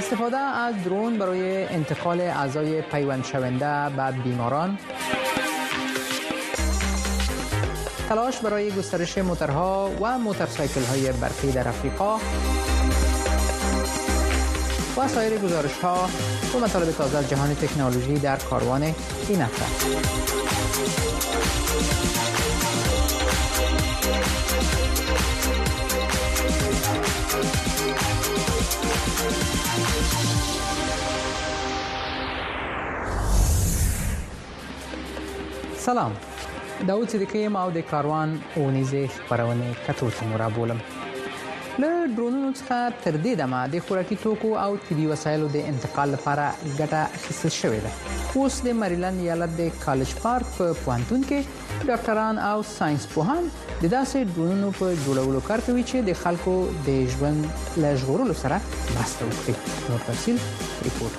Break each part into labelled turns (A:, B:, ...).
A: استفاده از درون برای انتقال اعضای پیوند شونده به بیماران، تلاش برای گسترش موتورها و موتورسایکل‌های برقی در افریقا و سایر گزارش‌ها و مطالب تازه از جهان تکنولوژی در کاروان این هفته. سلام، داود صدیقی یم او د کاروان اونیزې خپرونې کتو ته مو رابولم. له ډرونونو څخه تر دې دمه د خوراکي توکو او طبي وسایلو د انتقال لپاره ګټه اخیستل شوې ده. اوس د مریلند ایالت د کالج پارک په پوهنتون کې ډاکټران او ساينس پوهان د داسې ډرونونو په جوړولو کار کوي چې د خلکو د ژوند له ژغورلو سره مرسته وکړي. نور تفصیل ریپورت.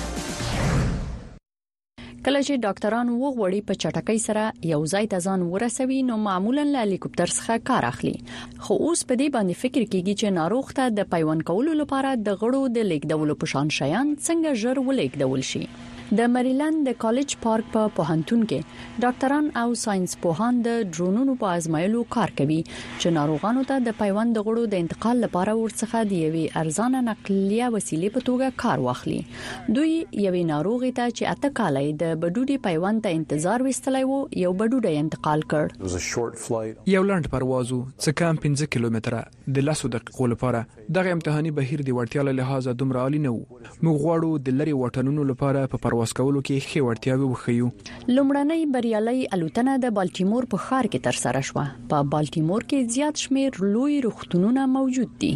B: کله چې ډاکټران وغوړي په چټکۍ سره یو ځای ته ځان ورسوي نو معمولا له هلیکوپټر څخه کار اخلي، خو اوس په دې باندې فکر کیږي چې ناروغ ته د پیوند کولو لپاره د غړو د لیکدولو په شان شیان څنګه ژر ولیکدول شي. د مریلند د کالج پارک په پوهنتون کې ډاکټران او ساينس پوهان د ډرونونو په ازمایلو کار کوي چې ناروغانو ته د پیوند د غړو د انتقال لپاره ورڅخه د یوې ارزانه نقلیه وسیلې په توګه کار واخلي. دوی یوې ناروغي ته چې اته کالای د بډوډي پیوند ته انتظار وستلای وو یو بډوډي انتقال کړ.
C: یو لاند پروازو څه کم 15 کیلومتره د 10 دقیقو لپاره. دغه امتحاني بهیر د وړتیا له لحاظه دومره عالی نه وو. موږ غواړو د لری وطنونو لپاره په پرواز کولو کې ښه وړتیاوي وښیو.
B: لومړنۍ بریالي الوتنه د بالټیمور په ښار کې تر سره شوه. په بالټیمور کې زیات شمیر لوی روغتونونه موجود دي.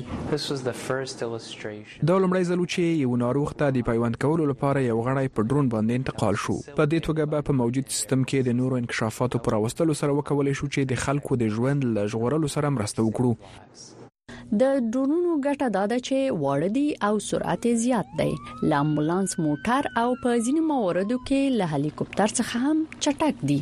C: دا لومړی ځل چې یو ناروغ ته د پیوند کولو لپاره یو غړی په ډرون باندې انتقال شو. په دې توګه په موجود سیستم کې د نورو انکشافاتو پر وسیلو سره وکولای شو چې د خلکو د ژوند له ژغورلو سره مرسته وکړو.
B: د ډرونونو ګټه دا ده چې واړه دي او سرعت زیات دی. له امبولانس موټر او په ځینو مواردو کې له هلیکوپټر څخه هم چټک دي.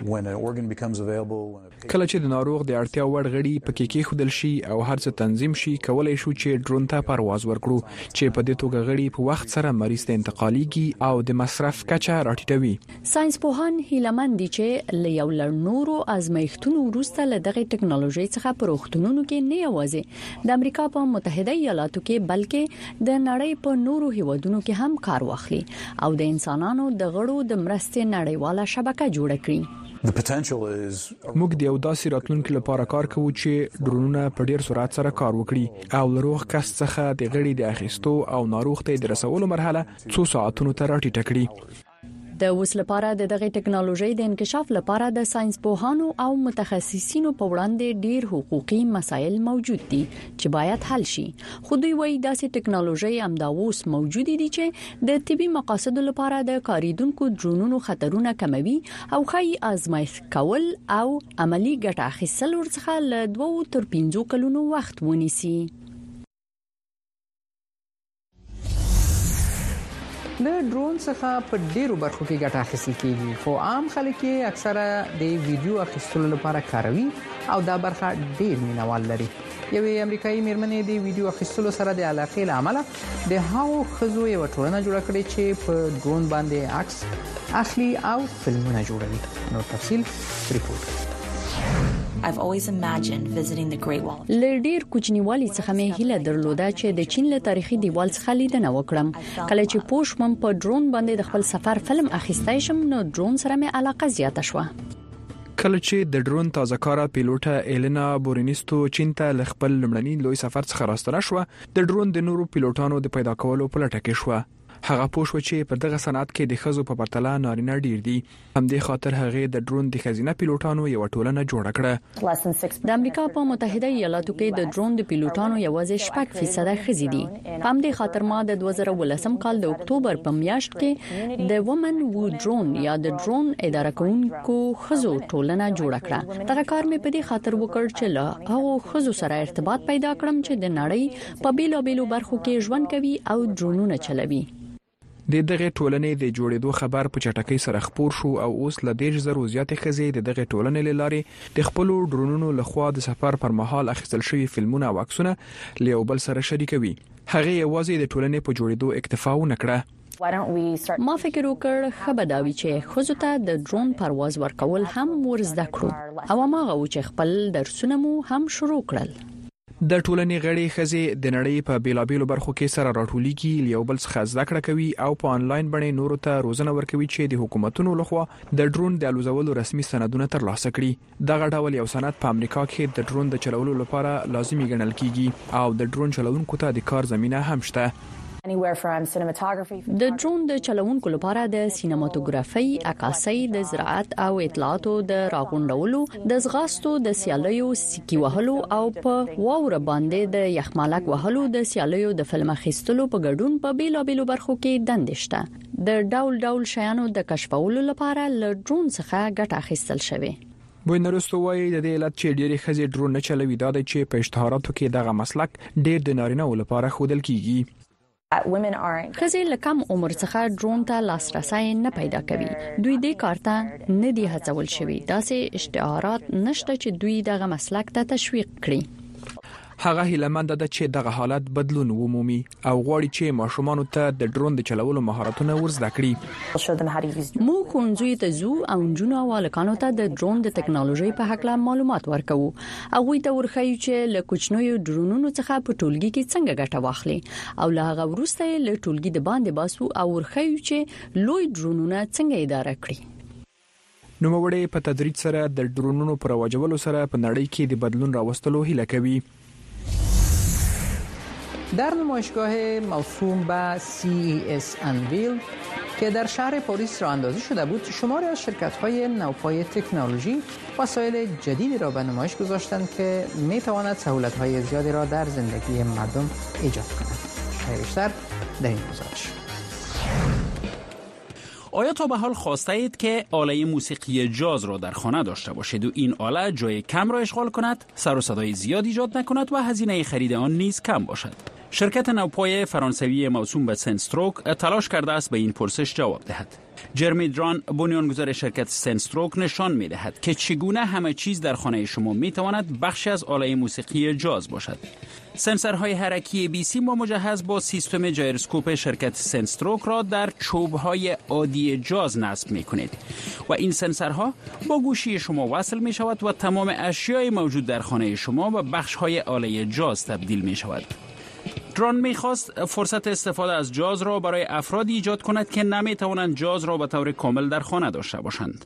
C: کله چې د ناروغ د اړتیا وړ غړي پکې کېښودل شي او هر څه تنظیم شي، کولای شو چې ډرون ته پرواز ورکړو چې په دې توګه غړي په وخت سره مریض ته انتقاليږي او د مصرف کچه راټیټوي.
B: ساينس پوهان هیلمن دي چې له یو لړ نورو ازمایښتونو وروسته له دغه ټکنالوژي څخه په روغتونونو کې نه یوازې د امریکا په متحده ایالاتو کې بلکې د نړۍ په نورو هیوادونو کې هم کار واخلي او د انسانانو د غړو د مرستې نړیواله شبکه جوړ کړي.
C: موږ د یو داسې راتلونکي لپاره کار کوو چې ډرونونه په ډیر سرعت سره کار وکړي او لروغ کس څخه د غړي د اخیستو او ناروغ ته د رسولو مرحله 2 ساعتونو ته راټیټه کړي.
B: د اوس لپاره دغه ټکنالوژي د انکشاف لپاره د ساينس پوهانو او متخصصینو په وړاندې ډیر حقوقي مسایل موجود دي چې باید حل شي. خو دوی وایي داسې ټکنالوژي همدا اوس موجود دي چې د طبي مقاصدو لپاره د کاریدونکو ډرونونو خطرونه کموي او ښایي آزمایښت کول او عملی ګټه اخیستل ورڅخه له 2 تر 5 کلونو وخت ونیسي.
A: له ډرون څخه په ډیرو برخو کې ګټه اخیستل کیږي، خو عام خلک یې اکثره د ویډیو اخیستلو لپاره کاروي او دا برخه ډیر مینوال لري. یوې امریکایي میرمنې د ویډیو اخیستلو سره د علاقې له امله د هغو ښځو یو ټولنه جوړه کړې چې په ډرون باندې عکس اخلي او فلمونه جوړوي. نو تفصیل ریپورت.
D: I've always imagined visiting the Great Wall.
B: لډیر کوچنیوالي څخه مې هیله درلوده چې د چین له تاریخي دیوال څخه لیدنه وکړم. کله چې پوښمم په ډرون باندې د خپل سفر فلم اخیستای شم نو ډرون سره مې علاقه زیاته شوه.
C: کله چې د ډرون تازه کاره پیلوټه ایلینا بورینیستو چین ته خپل لمړنی لوی سفر څخه راستنه شو، د ډرون د نورو پیلوټانو د پیدا کولو په لټه کې شو. هغه پوښتنه چې په دغه صنعت کې د خزو په پرتله نارینه ډیر دي. همدې خاطر هغه د ډرون د خزینه پیلوټانو یو ټولنه جوړ کړه.
B: د امریکا په متحده ایالاتو کې د ډرون د پیلوټانو یوازې 6% خزې دي. په همدې خاطر ما د 2018 کال د اکتوبر په میاشت کې د وومن وو ډرون یا د ډرون اداره کوونکو خزو ټولنه جوړ کړه. دغه کار مې په دې خاطر وکړ چې له هغو خزو سره ارتباط پیدا کړم چې د نړۍ په بیلابیلو برخو کې ژوند کوي او ډرونونه چلوي.
C: د دغه ټولنې د جوړېدو خبر په چټکۍ سره خپور شو او اوس له 10,000 زیاتې ښځې د دغه ټولنې لارې د خپل ډرونونو لخوا د سفر پر مهال اخیستل شوی فلمونه او عکسونه له یو بل سره شریکوي. هغه یوازې د ټولنې په جوړېدو اکتفا ونه کړه.
B: ما فکر وکړ خبرداوی چې خزو ته د ډرون پرواز ورکول هم ورزده کړو او ما غو چې خپل درسونه مو هم شروع کړل.
C: د ټولنې غړي خزې د نړۍ په بیلابیلو برخو کې سره راټولېږي، یو بل څخه زده کړه کوي او په انلاین باندې نورو ته روزنه ورکوي چې د حکومتونو لخوا د ډرون د الوزولو رسمي سندونه ترلاسه کړي. دغه ډول یو سند په امریکا کې د ډرون د چلولو لپاره لازمي ګڼل کیږي او د ډرون چلونکو ته د کار زمينه هم شته.
B: د ډرون د چلونکو لپاره د سینماتوګرافي، عکاسۍ، د زراعت او اطلاعاتو د راغونډولو، د ځغاستو د سیالیو سکی وهلو او په واوره باندې د یخمالک وهلو د سیالیو د فلم اخیستلو په ګډون په بیلابیلو برخو کې دندې شته. د ډول ډول شیانو د کشفولو لپاره له ډرون څخه ګټه اخیستل شوی.
C: بوینرستو وايي د دې علت چې ډېری خزې ډرون نه چلوي دا د چې په اشتهاراتو کې دغه مسلک ډېر د نارینه لپاره خودل کیږي.
B: خزې له کم عمر څخه ډرون ته لاسرسي نه پیدا کوي. دوی د کارته نه دي هڅول شوی. داسې اشتهارات نشته چې دوی دغه مسلک ته تشویق کړي.
C: هغه هیلمند ده چې دغه حالت بدلون ومومي او غواړي چې ماشومان ته د ډرون د چلولو مهارتونه ورزده کړي.
B: مو ښوونځي ته ځو او جنونو والکانو ته د ډرون د ټکنالوژي په حق له معلومات ورکوو. هغه ته ورخایو چې له کوچنیو ډرونونو څخه په ټولګي کې څنګه ګټه واخلي او له هغه وروسته له ټولګي د باندې باسو او ورخایو چې لوی ډرونونه څنګه اداره کړي.
C: نو موږ په تدریج سره د ډرونونو پر واجبولو سره په نړۍ کې د بدلون راوستلو هیله کوي.
A: در نمایشگاه موسوم به CES انویل که در شهر پاریس راه اندازی شده بود، شماری از شرکت‌های نوپای تکنولوژی وسایل جدیدی را به نمایش گذاشتند که می‌تواند سهولت‌های زیادی را در زندگی مردم ایجاد کند. بیشتر در این گزارش.
E: آیا تا به حال خواسته اید که آله موسیقی جاز را در خانه داشته باشید و این آله جای کم را اشغال کند، سر و صدای زیاد ایجاد نکند و هزینه خرید آن نیز کم باشد؟ شرکت نوپای فرانسوی موسوم به سنستروک تلاش کرده است به این پرسش جواب دهد. جرمی دران، بنیانگذار شرکت سنستروک، نشان می‌دهد که چگونه همه چیز در خانه شما می‌تواند بخشی از آله موسیقی جاز باشد. سنسورهای حرکی ABC ما مجهز با سیستم جایروسکوپ شرکت سنستروک را در چوب‌های عادی جاز نصب می‌کنید و این سنسورها با گوشی شما وصل می‌شود و تمام اشیای موجود در خانه شما به بخش‌های آله جاز تبدیل می‌شود. دران می‌خواست فرصت استفاده از جاز را برای افرادی ایجاد کند که نمی‌توانند جاز را به طور کامل در خانه داشته باشند.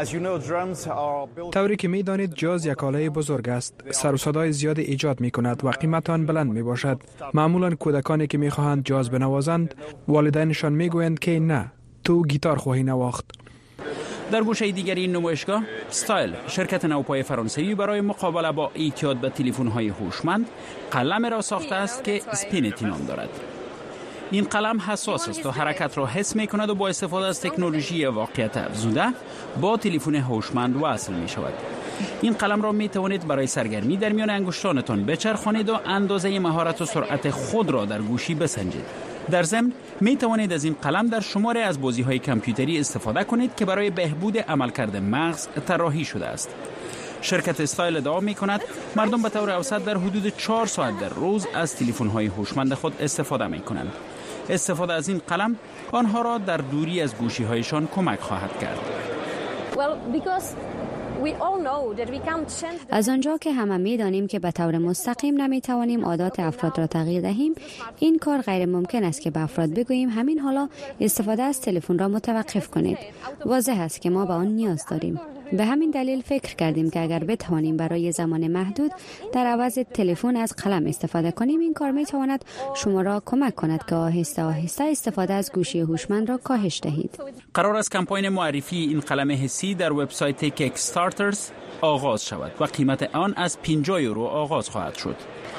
C: طوری که می‌دانید جاز یک آله بزرگ است، سر و صدای زیاد ایجاد می‌کند و قیمت آن بلند می‌باشد. معمولاً کودکانی که می‌خواهند جاز بنوازند، والدینشان می‌گویند که نه، تو گیتار خواهی نواخت.
E: در گوشه دیگر این نمایشگاه، استایل، شرکت نوپای فرانسوی برای مقابله با اعتیاد به تلفن‌های هوشمند، قلم را ساخته است که اسپینتی نام دارد. این قلم حساس است و حرکت را حس می‌کند و با استفاده از تکنولوژی واقعیت افزوده با تلفن هوشمند وصل می‌شود. این قلم را می‌توانید برای سرگرمی در میان انگشتانتان بچرخانید و اندازه مهارت و سرعت خود را در گوشی بسنجید. در ضمن می توانید از این قلم در شماری از بازی‌های کامپیوتری استفاده کنید که برای بهبود عملکرد مغز طراحی شده است. شرکت استایل ادعا می‌کند مردم به طور اوسط در حدود 4 ساعت در روز از تلفن‌های هوشمند خود استفاده می‌کنند. استفاده از این قلم آنها را در دوری از گوشی‌هایشان کمک خواهد کرد.
F: از آنجا که همه می‌دانیم که به طور مستقیم نمی‌توانیم عادات افراد را تغییر دهیم، این کار غیر ممکن است که به افراد بگوییم همین حالا استفاده از تلفن را متوقف کنید. واضح است که ما به آن نیاز داریم. به همین دلیل فکر کردیم که اگر بتوانیم برای زمان محدود در عوض تلفن از قلم استفاده کنیم، این کار می‌تواند شما را کمک کند که آهسته آهسته استفاده از گوشی هوشمند را کاهش دهید.
E: قرار است کمپاین معرفی این قلم حسی در وبسایت کیکستارترز آغاز شود و قیمت آن از 50 یورو آغاز خواهد شد.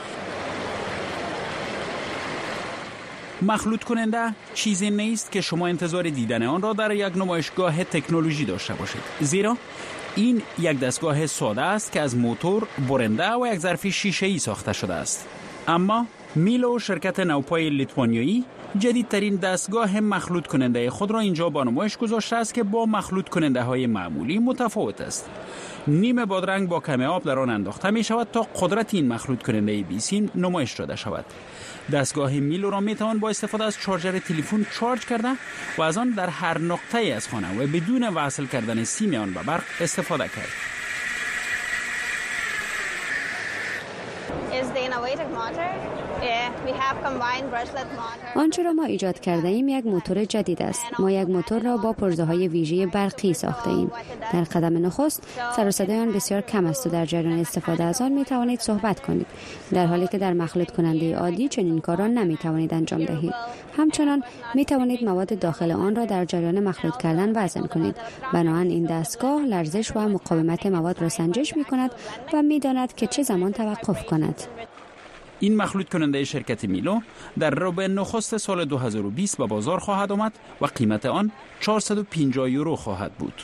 E: مخلوط کننده چیزی نیست که شما انتظار دیدن آن را در یک نمایشگاه تکنولوژی داشته باشید، زیرا این یک دستگاه ساده است که از موتور، برنده و یک ظرف شیشه‌ای ساخته شده است. اما میلو شرکت نوپای لیتوانیایی جدیدترین دستگاه مخلوط کننده خود را اینجا با نمایش گذاشته است که با مخلوط کننده های معمولی متفاوت است. نیم بادرنگ با کم آب در آن انداخته می شود تا قدرت این مخلوط کننده بیسیم نمایش داده شود. دستگاه میلو را می توان با استفاده از چارجر تلفن چارج کرده و از آن در هر نقطه از خانه و بدون وصل کردن سیم آن به برق استفاده کرد.
F: آنچه را ما ایجاد کرده ایم یک موتور جدید است. ما یک موتور را با پرزه‌های ویژه برقی ساخته ایم. در قدم نخست سر و صدای آن بسیار کم است و در جریان استفاده از آن می توانید صحبت کنید، در حالی که در مخلوط کننده عادی چنین کار را نمی توانید انجام دهید. همچنان می توانید مواد داخل آن را در جریان مخلوط کردن وزن کنید. بنابراین این دستگاه لرزش و مقاومت مواد را سنجش می کند و می داند که چه زمان توقف کند.
E: این مخلوط کننده شرکت میلو در ربع نخست سال 2020 به بازار خواهد آمد و قیمت آن 450 یورو خواهد بود.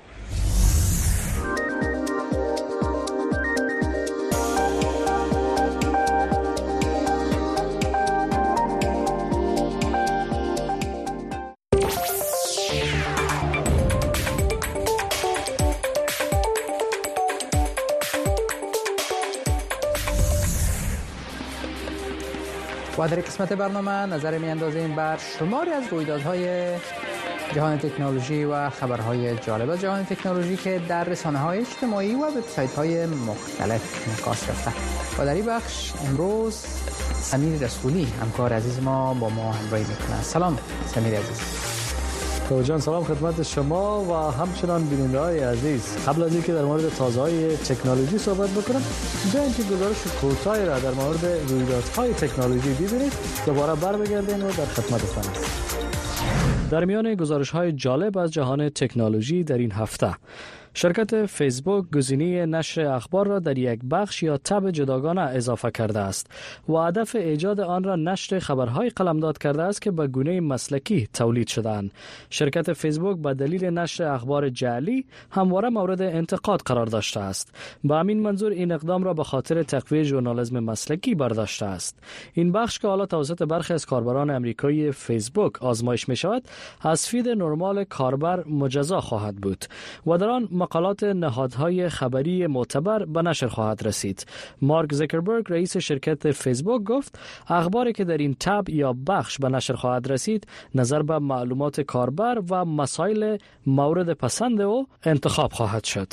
A: و در قسمت برنامه نظر می‌اندازیم بر شماری از رویدادهای جهان تکنولوژی و خبرهای جالب از جهان تکنولوژی که در رسانه‌های اجتماعی و وبسایت‌های مختلف انعکاس یافته. و در این بخش امروز سمیر رسولی همکار عزیز ما با ما همراهی می‌کند. سلام سمیر عزیز.
G: جان سلام خدمت شما و همچنان بیننده‌های عزیز. قبل از اینکه در مورد تازه‌های تکنولوژی صحبت بکنم، بیاین که گزارش کوتاهی را در مورد رویدادهای تکنولوژی ببینید. دوباره برمیگردیم و در خدمتتان هستیم. در میان گزارش‌های جالب از جهان تکنولوژی در این هفته، شرکت فیسبوک گزینه نشر اخبار را در یک بخش یا تب جداگانه اضافه کرده است و هدف ایجاد آن را نشر خبرهای قلمداد کرده است که به گونه مسلکی تولید شده‌اند. شرکت فیسبوک به دلیل نشر اخبار جعلی همواره مورد انتقاد قرار داشته است. به همین منظور این اقدام را به خاطر تقویت ژورنالیسم مسلکی برداشته است. این بخش که حالا توسط برخی از کاربران آمریکایی فیسبوک آزمایش می شود، از فید نرمال کاربر مجزا خواهد بود و در آن مقالات نهادهای خبری معتبر به نشر خواهد رسید. مارک زاکربرگ رئیس شرکت فیسبوک گفت اخباری که در این تب یا بخش به نشر خواهد رسید نظر به معلومات کاربر و مسائل مورد پسند او انتخاب خواهد شد.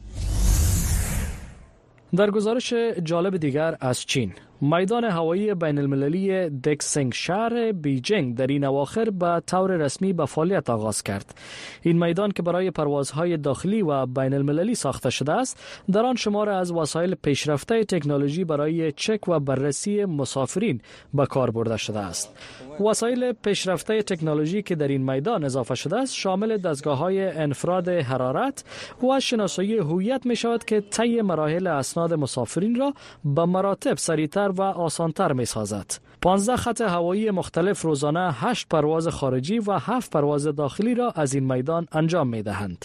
G: در گزارش جالب دیگر از چین، میدان هوایی بین المللی دکسنگ شهر بیجینگ در این اواخر به طور رسمی به فعالیت آغاز کرد. این میدان که برای پروازهای داخلی و بین المللی ساخته شده است، در آن شمار از وسایل پیشرفته تکنولوژی برای چک و بررسی مسافرین به کار برده شده است. وسایل پیشرفته تکنولوژی که در این میدان اضافه شده است شامل دستگاه‌های انفراد حرارت و شناسایی هویت می شود که طی مراحل اسناد مسافرین را به مراتب سریعتر و آسانتر می سازد. 15 خط هوایی مختلف روزانه 8 پرواز خارجی و 7 پرواز داخلی را از این میدان انجام می دهند.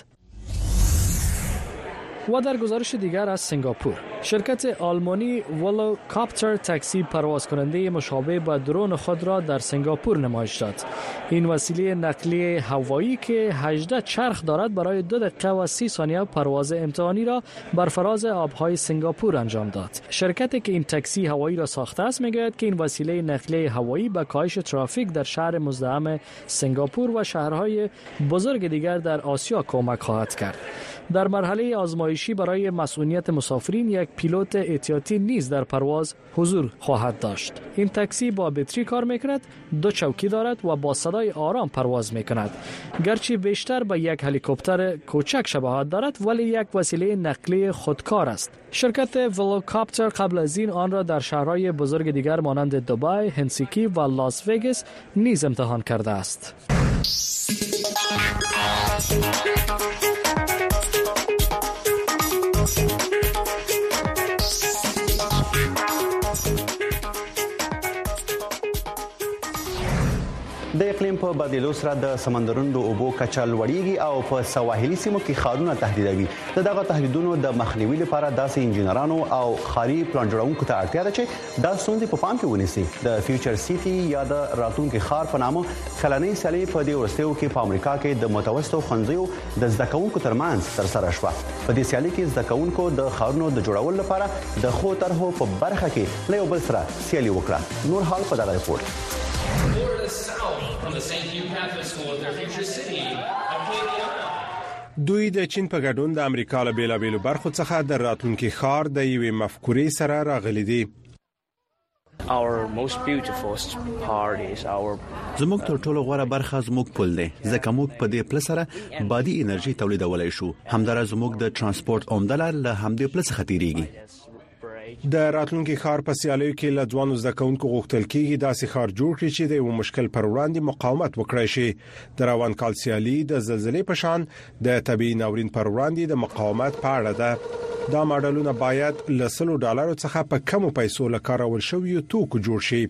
G: و در گزارش دیگر از سنگاپور، شرکت آلمانی ولوکاپتر تاکسی پرواز کننده مشابه به درون خود را در سنگاپور نمایش داد. این وسیله نقلیه هوایی که 18 چرخ دارد برای 2 دقیقه و 30 ثانیه پرواز امتحانی را بر فراز آبهای سنگاپور انجام داد. شرکتی که این تاکسی هوایی را ساخته است میگوید که این وسیله نقلیه هوایی به کاهش ترافیک در شهر مزدحم سنگاپور و شهرهای بزرگ دیگر در آسیا کمک خواهد کرد. در مرحله آزمایشی برای مسئولیت مسافرین یک پیلوت احتیاطی نیز در پرواز حضور خواهد داشت. این تاکسی با بطری کار میکند، 2 چوکی دارد و با صدای آرام پرواز میکند. گرچه بیشتر به یک هلیکوپتر کوچک شباهت دارد ولی یک وسیله نقلیه خودکار است. شرکت ولوکاپتر قبل از این آن را در شهرهای بزرگ دیگر مانند دبی، هلسینکی و لاس وگاس نیز امتحان کرده است.
H: د اقلیم اقلیم په بدلولو سره د سمندرونو د اوبو کچه لوړیږي او په سواحلي سیمو کې ښارونه تهدیدوي. دغه تهدیدونو د مخنیوي لپاره داسې انجنیرانو او ښاري پلان جوړونکو ته اړتیا ده چې دا ستونزې په پام کې ونیسي. د فیوچر سیټي یا د راتلونکي ښار په نامه کلنۍ سیالي په دې وروستیو کې په امریکا کې د متوسطو ښوونځیو د زده کوونکو ترمنځ ترسره شوه. په دې سیالي کې زده کوونکو د ښارونو د جوړولو لپاره د خو طرحو په برخه کې له یو بل سره سیالي وکړه. نور حال په دغه ریپورت.
I: دوی د چین په ګډون د امریکا له بیلابېلو برخو څخه د راتلونکي ښار د یوې مفکورې سره راغلي دي.
H: زموږ تر ټولو غوره برخه زموږ پل دی، ځکه موږ په دې پل سره بادي انرژي تولیدولای شو. همدارس زموږ د ترانسپورت عمده لار له همدې پل څخه تیریږي.
I: د راتلونکي ښار په سیالیو کې له ځوانو زده کوونکو غوښتل کېږي داسې ښار جوړ کړي چې د یو مشکل پر وړاندې مقاومت وکړي شي. د روان کال سیالي د زلزلې په شان د طبيعي ناورین پر وړاندې د مقاومت په اړه ده. دا ماډلونه باید له $100 څخه په کمو پیسو لکارول شوی توکو جوړ شي.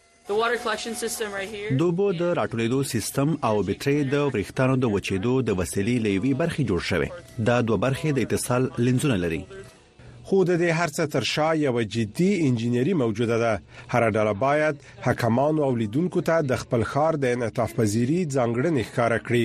H: دوبو د راټولیدو سیستم او بیټرۍ د وریښتانو د وچېدو د وسیلې لوي برخې جوړ شوی. دا دوه برخې د اتصال لینزونه لري.
I: خو د دې هرڅه تر شا یو جدي انجینری موجوده ده. هر ډله باید حکمانو او لیدونکو ته د خپل ښار د انعطاف پذیری ځانګړنې ښکاره کړي.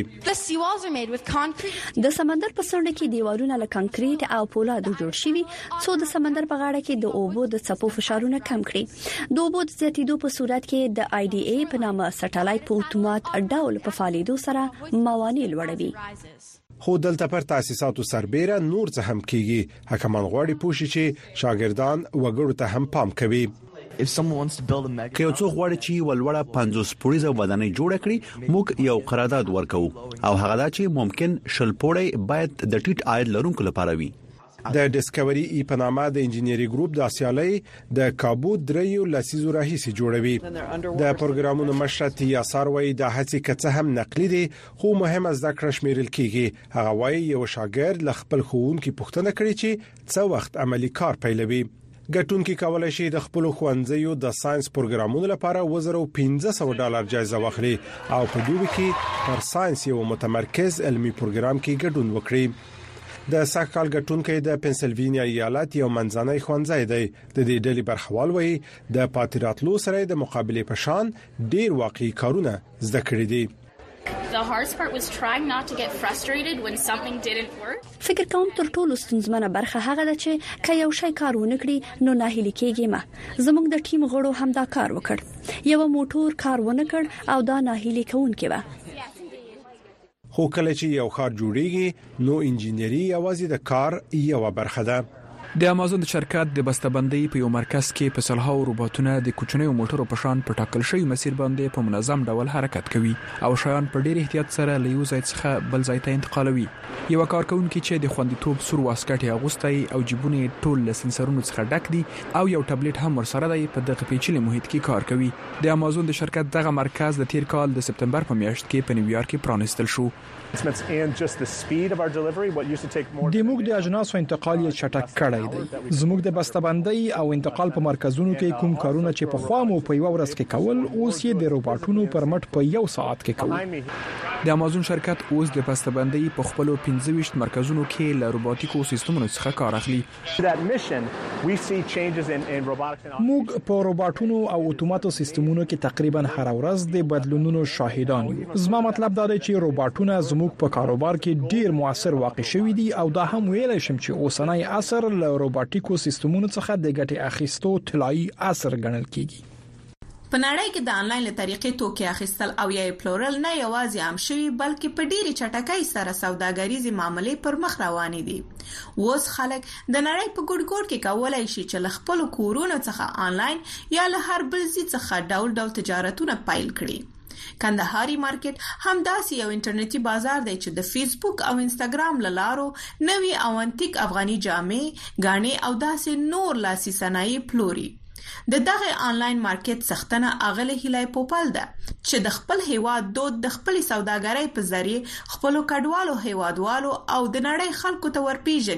B: د سمندر په څنډه کې دیوالونه له کانکریټ او پولادو جوړ شوي څو د سمندر په غاړه کې د اوبو د څپو فشارونه کم کړي. د اوبو د زیاتیدو په صورت کې د IDA په نامه سټلایټ په اتومات ډول په فعالیدو سره موانع لوړوي.
I: خو دلته پر تاسیساتو سربېره نور څه هم کیږي. حکمان غواړي پوښي چې شاګردان وګړو ته هم پام کوي.
H: که یو څوک غواړي چې ولوړه 50 پوړیزه ودانۍ جوړه کړي، موږ یو قرارداد ورکو او هغه دا چې ممکن 100 پوړی باید د ټیټ عاید لرونکو لپاره وي.
I: د ډیسکوري ای په نامه د انجینری ګروپ د سیالي د کابو دریو لسیزو راهیسي جوړوي. د پروګرامونو مشرتي یاساروي د هڅې کڅه هم نقلي دي، خو مهمه زده کړه شمیرل کیږي. هغه وايي یو شاګرد ل خپل ښوونکي پوښتنه کړي چې څو وخت عملی کار پیلوي. ګټونکي کولای شي د خپل ښوونځیو د ساينس پروګرامونو لپاره $1500 جایزه واخلي او په دوی کې پر ساينس یو متمرکز علمي پروګرام کې ګډون وکړي. د ساکال ګټونکي د پنسلوانیا ایالت یو منځنی ښوونځی دی. د دې ډلې برخوال وایي د پاتراتلو سره د مقابله په شان ډیر واقعي کارونه زده کړی دي.
B: فکر کوم تر ټولو ستونزمنه برخه هغه ده چې که یو شی کار ونه کړي نو ناهیلي کېږي. ما زموږ د ټیم غړو هم دا کار وکړ. یو موټور کار ونه کړ او دا ناهیلي کوونکی و.
I: خو کله چې یو ښار جوړیږي نو انجینری یوازې د کار یو برخه ده.
C: د امازون د شرکت د بسته‌بندۍ په یو مرکز کې په سلهاو روبوټونه د کوچنیو موټرو په شان په ټاکل شوی مسیر باندې په منظم ډول حرکت کوي او شیان په ډیر احتیاط سره له یو ځای څخه بل ځای ته انتقالوي. یو کارکونکي چې د خوندیتوب سور واسکټ اغوستي او جیبونه ټول له سنسرونو څخه ډک دي او یو ټابلیټ هم ورسره دی په دغه پیچلي محیط کې کار کوي. د امازون د شرکت دغه مرکز د تیر کال د سپتمبر په میاشت کې په نیویارک کې پرانیستل شو.
J: د موږ د اجناسو انتقال یې چټک کړی دی. زموږ د بسته‌بندۍ او انتقال په مرکزونو کې کوم کارونه چې په خوا مو په یو ورځ کې کول اوس یې د روباټونو پر مټ په یو ساعت کې کوي.
C: د امازون شرکت اوس د بسته‌بندۍ په خپل 25 مرکزونو کې له روبوټیکو سیستمونو څخه کار اخلي.
J: موږ په روباټونو او اتوماتو سیستمونو کې تقریبا هر ورځ د بدلونونو شاهدان یو. زما مطلب دا دی چې روباټونه زموږ په کاروبار کې ډیر موثر واقع شوي دي او دا هم ویلای شم چې اوسنۍ عصر له روباټیکو سیستمونو څخه د ګټې اخیستو طلایي عصر ګڼل کیږي.
K: په نړۍ کې د انلاین طریقې توکي اخیستل او یا پلورل نه یوازې عام شوي بلکې په ډیره چټکۍ سره سوداګریزي معاملې پر مخ روانې دي. اوس خلک د نړۍ په ګوټ ګوټ کې کولای شي چې له خپل کورونو څخه انلاین یا له هر بل ځای څخه ډول ډول تجارتونه پیل کړي. کندهاري مارکیټ هم داسې یو انټرنیټي بازار دی چې د فیسبوک او انستګرام لارو نوې او انتیک افغاني جامې، غاڼې او داسې نور لاسي صنایع پلوري. د دغه آنلاین مارکیټ سختنه اغله هلای پوپل ده چې د خپل هیواد دود د خپل سوداګرۍ په ذریعہ خپل کډوالو هیوادوالو او د نړۍ خلکو ته ورپیژني.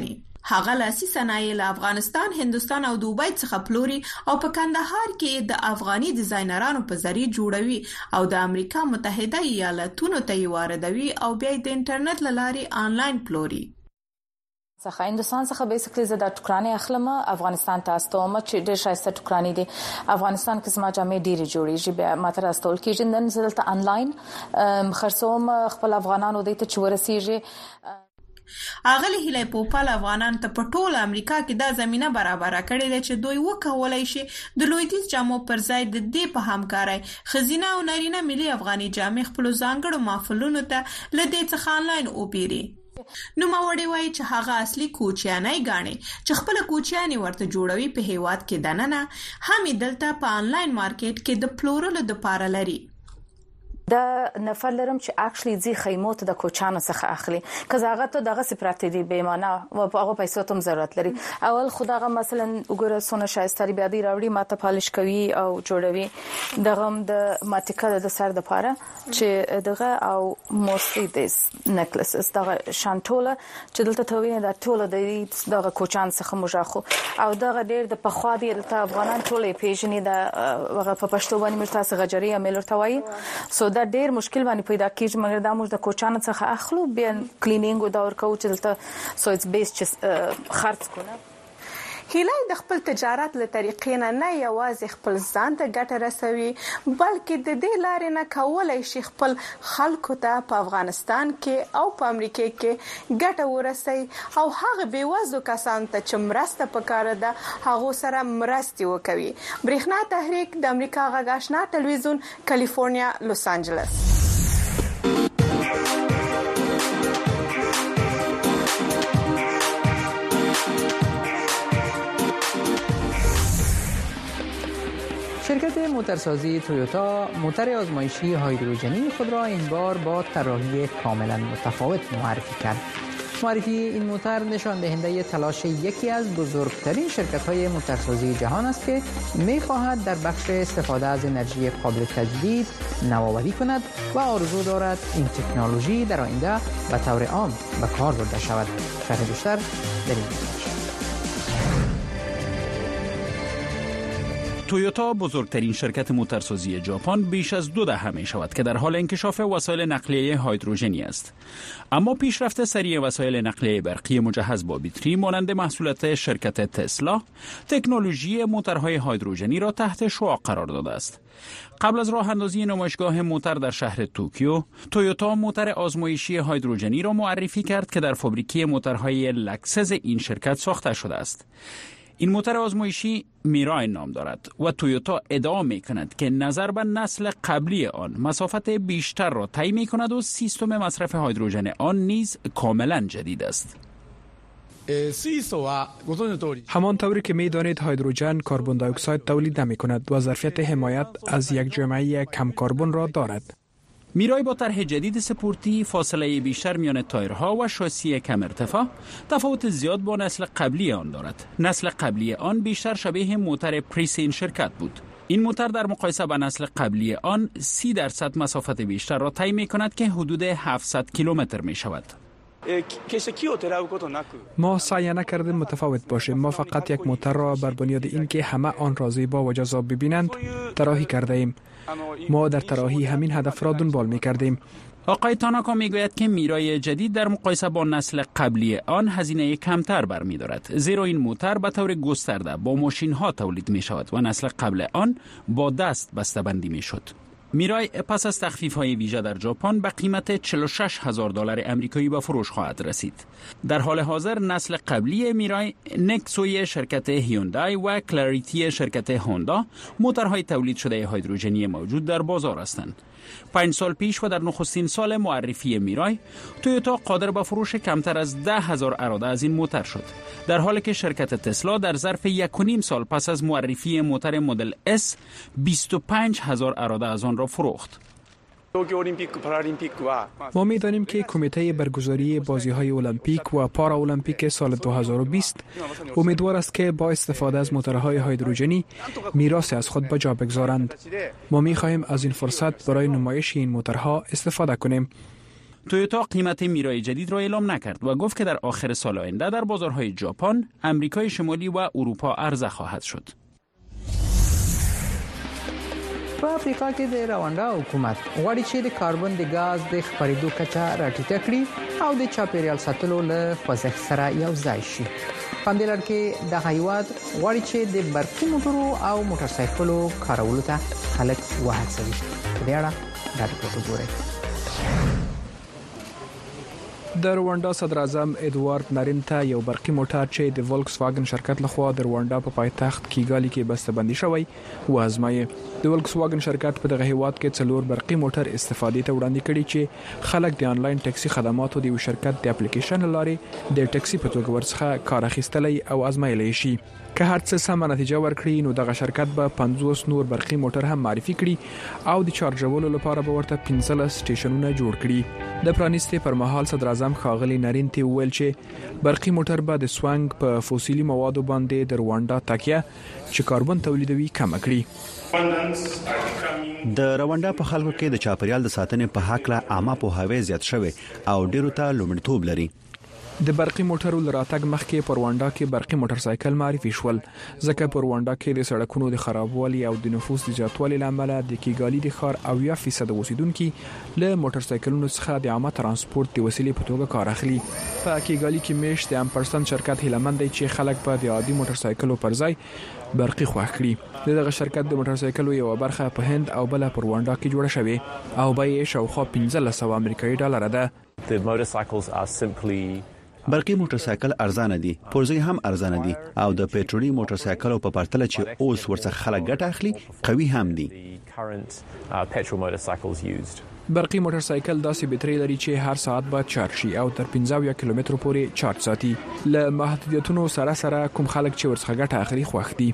K: هغه لاسي صنایع له افغانستان، هندستان او دوبۍ څخه پلوري او په کندهار کې د افغاني ډیزاینرانو په ذریعہ جوړوي او د امریکا متحده ایالاتونو ته واردوي او بیا د انټرنیټ لارې آنلاین پلوري.
L: څخه هندستان څخه بیسیکلی زه د ټوکرانې اخلم افغانستان ته استوم چې ډېر شایسته ټوکرانې دي. افغانستان کې زما جامې ډېرې جوړیږي بیا ماته راستول کېږي. نن زه دلته آنلاین خرڅوم خپل افغانانو دې ته چې ورسیږي.
K: اغلی هیله پوپال افغانان ته په ټول امریکا کې دا زمينه برابر کړې ده چې دوی وکولای شي د لویدیځ جامو پر ځای د دې په همکارۍ خزینه او نارینه ملي افغاني جامې خپل ځانګړو محفلونو ته لدې څخه آنلاین اوپیری. نو ماوړي وای چې هغه اصلي کوچیانای غاڼي چې خپل کوچیانی ورته جوړوي په هیواد کې دننه هم دلته په آنلاین مارکیټ کې د پلورلو د پاره لري.
L: د نفر لرم چې اکچولی زی خیمو ته د کوچانو څخه اخلي که هغه ته دغه سپرات دي به معنا او هغه پیسې ته ضرورت لري. اول خداغه مثلا وګوره سونه شایستري بیا دی راوړي ماته پالش کوي او جوړوي دغه د ماتیکل د سر د پاره چې دغه او موستلی دیس نکلسز دغه شانټوله چې دلته توینه د ټوله دغه کوچان څخه مجاخو او دغه ډیر د پخوا دی د افغانان ټوله پیژنې د هغه په پښتو باندې مرتاسه غجری امل ورتوي سو دا ډیر مشکل باندې پیدا کیږي مګر دا موږ د کوچانو څخه اخلو بیا کلینینګ او دا ورکو چې دلته سو اټس بیس چې خرڅ کونه.
K: هیله د خپل تجارت له طریقې نه یوازې خپل ځان ته ګټه رسوي بلکې د دې لارې نه کولای شي خپل خلکو ته په افغانستان کې او په امریکا کې ګټه ورسوي او هغه بیوزلو کسانو ته چې مرسته پکاره ده هغه سره مرسته وکوي. برېښنا تحریک د امریکا غږ آشنا ټلویزیون کالیفورنیا لوس انجلس.
A: شرکت موتورسازی تویوتا موتور آزمایشی هیدروژنی خود را این بار با طراحی کاملا متفاوت معرفی کرد. معرفی این موتور نشان دهنده تلاش یکی از بزرگترین شرکت‌های موتورسازی جهان است که می‌خواهد در بخش استفاده از انرژی قابل تجدید نوآوری کند و آرزو دارد این تکنولوژی در آینده به طور عام به کار برده شود. شرح بیشتر در این ویدیو.
E: تویوتا بزرگترین شرکت موتورسازی ژاپن بیش از 2 دهه می شود که در حال انکشاف وسایل نقلیه هیدروژنی است. اما پیشرفت سریع وسایل نقلیه برقی مجهز با باتری مانند محصولات شرکت تسلا، تکنولوژی موتورهای هیدروژنی را تحت شعاع قرار داده است. قبل از راه اندازی نمایشگاه موتور در شهر توکیو، تویوتا موتور آزمایشی هیدروژنی را معرفی کرد که در فابریکه موتورهای لکسس این شرکت ساخته شده است. این موتور آزمایشی میرای نام دارد و تویوتا ادعا می کند که نظر به نسل قبلی آن مسافت بیشتر را طی می کند و سیستم مصرف هیدروژن آن نیز کاملا جدید است.
C: همانطوری که می دانید هیدروژن کربن دی اکساید تولید نمی کند و ظرفیت حمایت از یک جامعه کم کربن را دارد.
E: میرای با طرح جدید سپورتی، فاصله بیشتر میان تایرها و شاسی کم ارتفاع، تفاوت زیاد با نسل قبلی آن دارد. نسل قبلی آن بیشتر شبیه موتور پریسین شرکت بود. این موتور در مقایسه با نسل قبلی آن 30% مسافت بیشتر را طی می کند که حدود 700 کیلومتر می شود.
C: ما سعی نکردیم متفاوت باشیم. ما فقط یک موتور را بر بنیاد اینکه همه آن را زیبا و جذاب ببینند طراحی کرده ایم. ما در طراحی همین هدف را دنبال می کردیم.
E: آقای تاناکا می گوید که میرای جدید در مقایسه با نسل قبلی آن هزینه کمتر برمی دارد، زیرا این موتور به طور گسترده با ماشین ها تولید می شود و نسل قبل آن با دست بسته‌بندی می شد. میرای پس از تخفیف‌های ویژه در ژاپن به قیمت $46,000 آمریکایی به فروش خواهد رسید. در حال حاضر نسل قبلی میرای نکسوی شرکت هیوندای و کلاریتی شرکت هوندا موتورهای تولید شده هیدروژنی موجود در بازار هستند. 5 سال پیش و در نخستین سال معرفی میرای، تویوتا قادر به فروش کمتر از 10,000 اراده از این موتور شد، در حالی که شرکت تسلا در ظرف 1.5 سال پس از معرفی موتور مدل S 25,000 اراده از آن را فروخت.
C: ما می دانیم که کمیته برگزاری بازی‌های المپیک و پارا المپیک سال 2020 امیدوار است که با استفاده از موتورهای هیدروژنی میراثی از خود به جا بگذارند. ما می خواهیم از این فرصت برای نمایش این موتورها استفاده کنیم.
E: تویوتا قیمت میرای جدید را اعلام نکرد و گفت که در آخر سال آینده در بازارهای ژاپن، امریکای شمالی و اروپا عرضه خواهد شد.
A: په افریقا کې د روانډا حکومت غواړي چې د کاربن د غاز د خپرېدو کچه راټیټه کړي او د چاپیریال ساتلو له خوځښت سره یو ځای شي. په دې لړ کې د هیواد غواړي چې د برقي موټرو او موټر سایکلو کارولو ته خلک وهڅوي. په دې اړه دا رپورټ وګورئ.
C: د روانډا صدر اعظم ادوارد نارینتا یو برقي موټر چې د ولکس واګن شرکت لخوا د روانډا په پایتخت کیګالي کې بسته‌بندي شوی و ازمایي. د ولکس واګن شرکت په دغه هیواد کې 4 برقي موټر استفادې ته وړاندې کړي چې خلک د انلاین ټکسي خدماتو د شرکت د اپلیکیشن لارې د ټکسي په توګه ورڅخه کار اخیستلای او ازمایلی شي. که هر څه سم نتیجه ورکړي نو دغه شرکت به 50 نور برقي موټر هم معرفي کړي او د چارجولو لپاره به ورته 15 سټیشنونه جوړ کړي. د پرانیستي پر مهال صدر اعظم خاغلی نارینتی ویل چې برقي موټر به د سوانګ په فوسیلي موادو باندې د روانډا تکیه چې کاربن تولیدوي کم کړي.
H: د روانډا په خلکو کې د چاپیریال د ساتنې په حق له عامه پوهاوی زیات شوی او ډیرو ته لومړیتوب لري.
C: د برقي موټرو لراتګ مخکې په روانډا کې برقي موټر سایکل معرفي شول ځکه په روانډا کې د سړکونو د خرابوالي او د نفوس د زیاتوالي لامل د کیګالي د ښار او 1% اوسیدونکو له موټر سایکلونو څخه د عامه ترانسپورت د وسیلې په توګه کار اخلي. په کیګالي کې مېشت د امپرسن شرکت هیلمند دی چې خلک په د عادي موټر سایکلو پر ځای برقي خوښ کړي. دغه شرکت د موټر سایکلو یو برخه په هند او بل په روانډا کې جوړه شوې او بیه شاوخوا 1500 امریکایي ډالر ده.
H: برقي موټر سایکل ارزانه دي، پرزې هم ارزانه دي او د پېټرولي موټر سایکلو په پرتله چې اوس ورڅخه خلک ګټه اخلي قوي هم دي.
C: برقي موټر سایکل داسې بټري لري چې هر ساعت باید چارج شي او تر 15 کیلومتر پورې چارج ساتي. له محدودیتونو سره کوم خلک چې ورڅخه ګټه اخلي خوښ دي.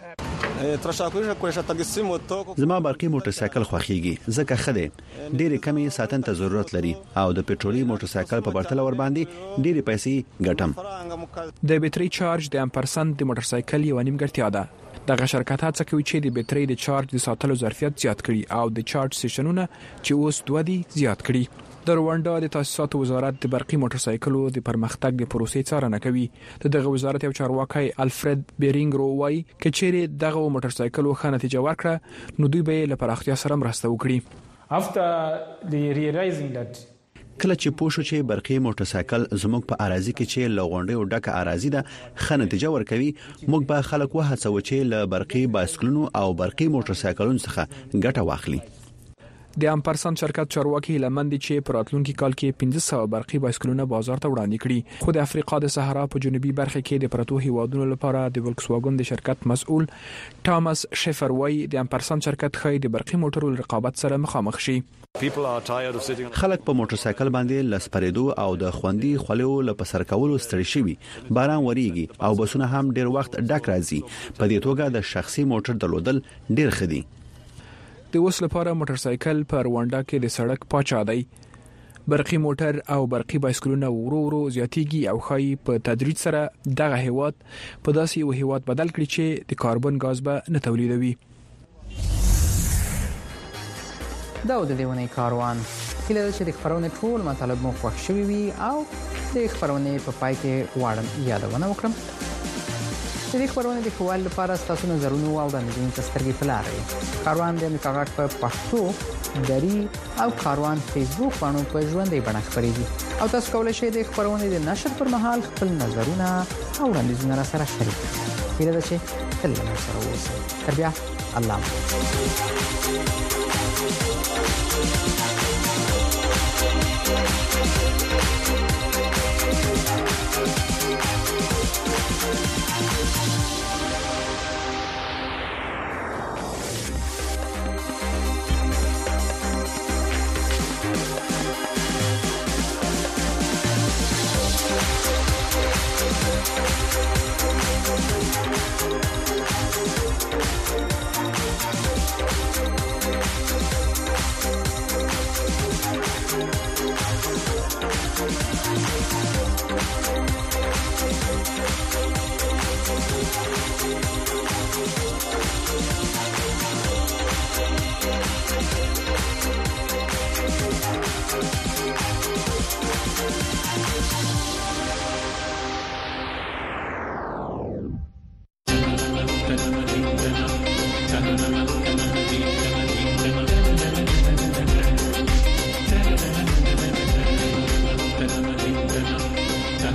H: زما برقي موټر سایکل خوښيږي ځکه خده ډېر کمې ساتنې ته ضرورت لري او د پېټرولي موټر سایکل په پرتله ور باندې ډېر پیسې ګټم.
C: د بیټري چارج د امپرسن د موټر سایکل یو نیمګړتیا ده. دغه شرکت هڅه کوي چې د بیټرۍ د چارج د ساتلو ظرفیت زیات کړي او د چارج سټیشنونه چې اوس 2 دي زیات کړي. د روانډا د تاسیساتو وزارت د برقي موټر سایکلو د پرمختګ د پروسې څارنه کوي. دغه وزارت یو چارواکي الفرد بیرینګ رووای کچېره دغه موټر سایکلو ښه نتیجه ورکړه نو دوی به له پراختیا سره مرسته وکړي.
H: کله چې پوښو چې برقي موټر سایکل زموږ په اراضي کې چې لغونډي ډکه اراضي ده ښه نتیجه ورکوي، موږ به خلک وهڅو چې له برقي بایسکلونو او برقي موټر سایکلونو څخه ګټه واخلي.
C: د امپرسن شرکت چارواکي لمندي چې په راتلونکي کال کې 1500 برقي بایسکلونه بازار ته وړاندې کړي. خو د افریقا د صحرا په جنوبي برخه کې د پرتو هیوادونو لپاره د ولکس واګن د شرکت مسؤل ټامس شفر وای د امپرسن شرکت خې د برقي موټرو رقابت سره مخامخ شي.
H: خلک په موټر سایکل باندې لسپریدو او د خوندي خلیو لپسر کولو ستړي شوي، باران وریږي او بسونه هم ډیر وخت ډک راځي. په دې توګه د شخصي موټر درلودل ډیر خدي.
C: د اوس لپاره موټر سایکل په روانډا کې د سړک پاچا دی. برقي موټر او برقي بایسکلونه ورو زیاتیږي او خای په تدریج سره دغه هیواد په داسې یو هیواد بدل کړي چې د کاربن غاز به نه تولیدوي.
A: دا د دیونه کاروان کله چې د خبرونه ټول مطالب مو خوښ شوي وي او د خبرونه په پای کې واړم یادونه وکړم. د دې خبرونه د فوال لپاره تاسو نظرونه او وړاندیزونه سترګې پلاري. کاروان د امریکا په پښتو دری او کاروان فیسبوک باندې په ژوندۍ بڼه خبرېږي او تاسو کولای شئ د خبرونه د نشر پر مهال خپل نظرونه او وړاندیزونه را سره شریک کړئ. پیله ده چې تل له سره اوسئ. تر بیا الله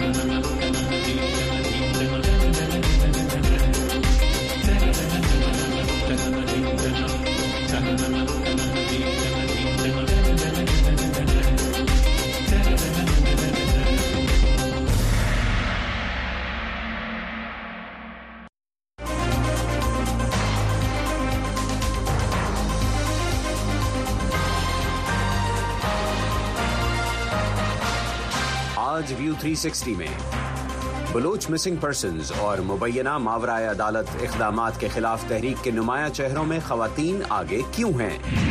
M: आज व्यू 360 में Bloch missing persons और मुबैना मावराए अदालत इक़दामात के खिलाफ तहरीक के नुमाया चेहरों में ख़वातीन आगे क्यों हैं?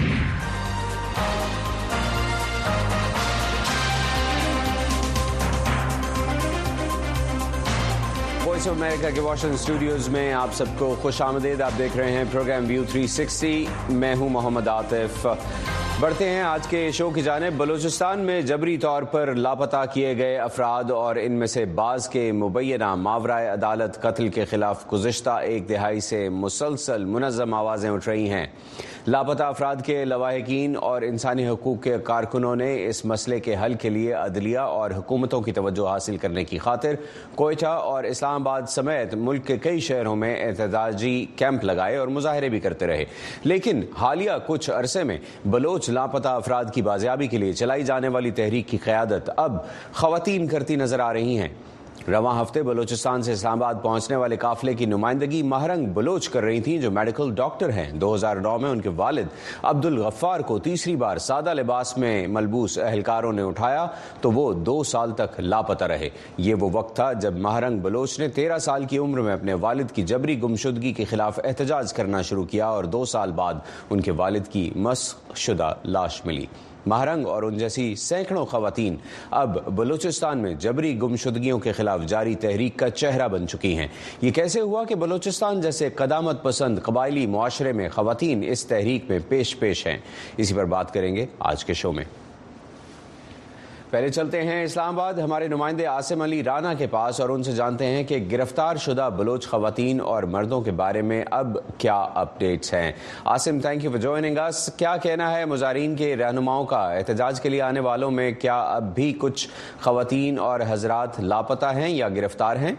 M: वॉइस ऑफ अमेरिका के वाशिंगटन स्टूडियोज में आप सबको खुश आमदीद। आप देख रहे हैं प्रोग्राम व्यू 360। मैं हूं मोहम्मद आतिफ। बढ़ते हैं आज के शो की जानिब। बलूचिस्तान में जबरी तौर पर लापता किए गए अफराद और इनमें से बाज़ के मुबैना मावराए अदालत कत्ल के खिलाफ गुज़िश्ता एक दिहाई से मुसलसल मुनज़्ज़म आवाज़ें उठ रही हैं। लापता अफराद के लवाहिकीन और इंसानी हकूक़ के कारकुनों ने इस मसले के हल के लिए अदलिया और हुकूमतों की तवज्जो हासिल करने की खातिर कोयटा और इस्लामाबाद समेत मुल्क के कई शहरों में एहतजाजी कैंप लगाए और मुजाहरे भी करते रहे। लेकिन हालिया कुछ अरसे में बलोच लापता अफराद की बाजियाबी के लिए चलाई जाने वाली तहरीक की क़यादत अब ख़वातीन करती नजर आ रही हैं। रवां हफ्ते बलूचिस्तान से इस्लामाबाद पहुंचने वाले काफिले की नुमाइंदगी महरंग बलोच कर रही थीं, जो मेडिकल डॉक्टर हैं। 2009 में उनके वालिद अब्दुल गफ्फार को तीसरी बार सादा लिबास में मलबूस अहलकारों ने उठाया तो वो 2 साल तक लापता रहे। ये वो वक्त था जब महरंग बलोच ने 13 साल की उम्र में अपने वालिद की जबरी गुमशुदगी के खिलाफ एहतजाज करना शुरू किया और 2 साल बाद उनके वालिद की मस्ख़शुदा लाश मिली। महरंग और उन जैसी सैकड़ों ख़वातीन अब बलूचिस्तान में जबरी गुमशुदगियों के खिलाफ जारी तहरीक का चेहरा बन चुकी हैं। ये कैसे हुआ कि बलूचिस्तान जैसे कदामत पसंद कबायली मुआशरे में ख़वातीन इस तहरीक में पेश हैं, इसी पर बात करेंगे आज के शो में। पहले चलते हैं इस्लामाबाद हमारे नुमाइंदे आसिम अली राना के पास और उनसे जानते हैं कि गिरफ्तार शुदा बलोच ख़वातीन और मर्दों के बारे में अब क्या अपडेट्स हैं। Asim, thank you for joining us. क्या कहना है मुजाहिरीन के रहनुमाओं का? एहतजाज के लिए आने वालों में क्या अब भी कुछ ख़वातीन और हजरात लापता हैं या गिरफ्तार हैं?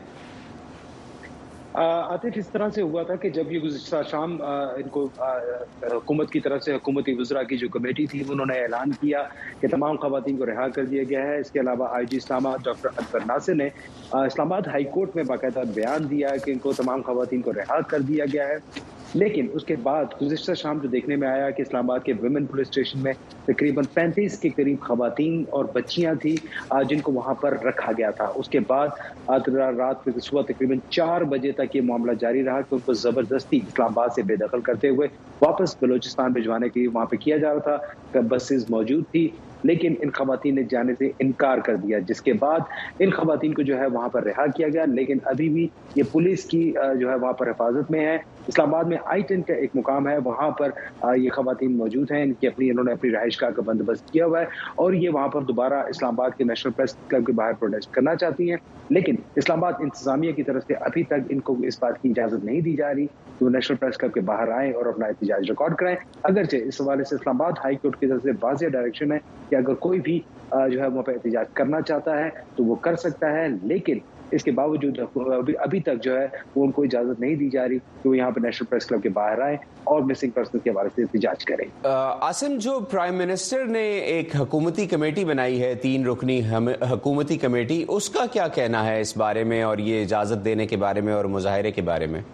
N: आतिफ, इस तरह से हुआ था कि जब ये गुज़िश्ता शाम इनको हुकूमत की तरफ से हुकूमती वज़रा की जो कमेटी थी उन्होंने ऐलान किया कि तमाम ख़वातीन को रिहा कर दिया गया है। इसके अलावा IG इस्लामाबाद डॉक्टर अकबर नासिर ने इस्लामाबाद हाई कोर्ट में बाकायदा बयान दिया कि इनको तमाम ख़वातीन को रिहा कर दिया गया है। लेकिन उसके बाद गुज़िश्ता शाम जो देखने में आया कि इस्लामाबाद के विमेन पुलिस स्टेशन में तकरीबन 35 के करीब ख़वातीन और बच्चियां थी जिनको वहां पर रखा गया था। उसके बाद रात सुबह तकरीबन 4 बजे तक ये मामला जारी रहा कि उनको ज़बरदस्ती इस्लामाबाद से बेदखल करते हुए वापस बलूचिस्तान भिजवाने के लिए वहाँ पे किया जा रहा था। बसेस मौजूद थी लेकिन इन ख़वातीन ने जाने से इनकार कर दिया, जिसके बाद इन ख़वातीन को जो है वहाँ पर रिहा किया गया। लेकिन अभी भी ये पुलिस की जो है वहाँ पर हिफाजत में है। इस्लामाबाद में I-10 का एक मुकाम है, वहाँ पर ये ख़वातीन मौजूद हैं। इन्होंने अपनी रहाइशगाह का बंदोबस्त किया हुआ है और ये वहाँ पर दोबारा इस्लामाबाद के नेशनल प्रेस क्लब के बाहर प्रोटेस्ट करना चाहती हैं। लेकिन इस्लामाबाद इंतजामिया की तरफ से अभी तक इनको इस बात की इजाज़त नहीं दी जा रही कि वो नेशनल प्रेस क्लब के बाहर आएँ और अपना एहतजाज रिकॉर्ड कराएं। अगरचे इस हवाले से इस्लामाबाद हाई कोर्ट की तरफ से वाज़ेह डायरेक्शन है कि अगर कोई भी जो है वहाँ पर एहतजाज करना चाहता है तो वो कर सकता है, लेकिन इसके बावजूद अभी तक जो है वो उनको इजाजत नहीं दी जा रही कि वो यहाँ पे नेशनल प्रेस क्लब के बाहर आए और मिसिंग पर्सन के हवाले से एहतजाज करें।
M: आसिम, जो प्राइम मिनिस्टर ने एक हुकूमती कमेटी बनाई है, 3 रुकनी हुकूमती कमेटी, उसका क्या कहना है इस बारे में और ये इजाजत देने के बारे में और मुजाहिरे के बारे में?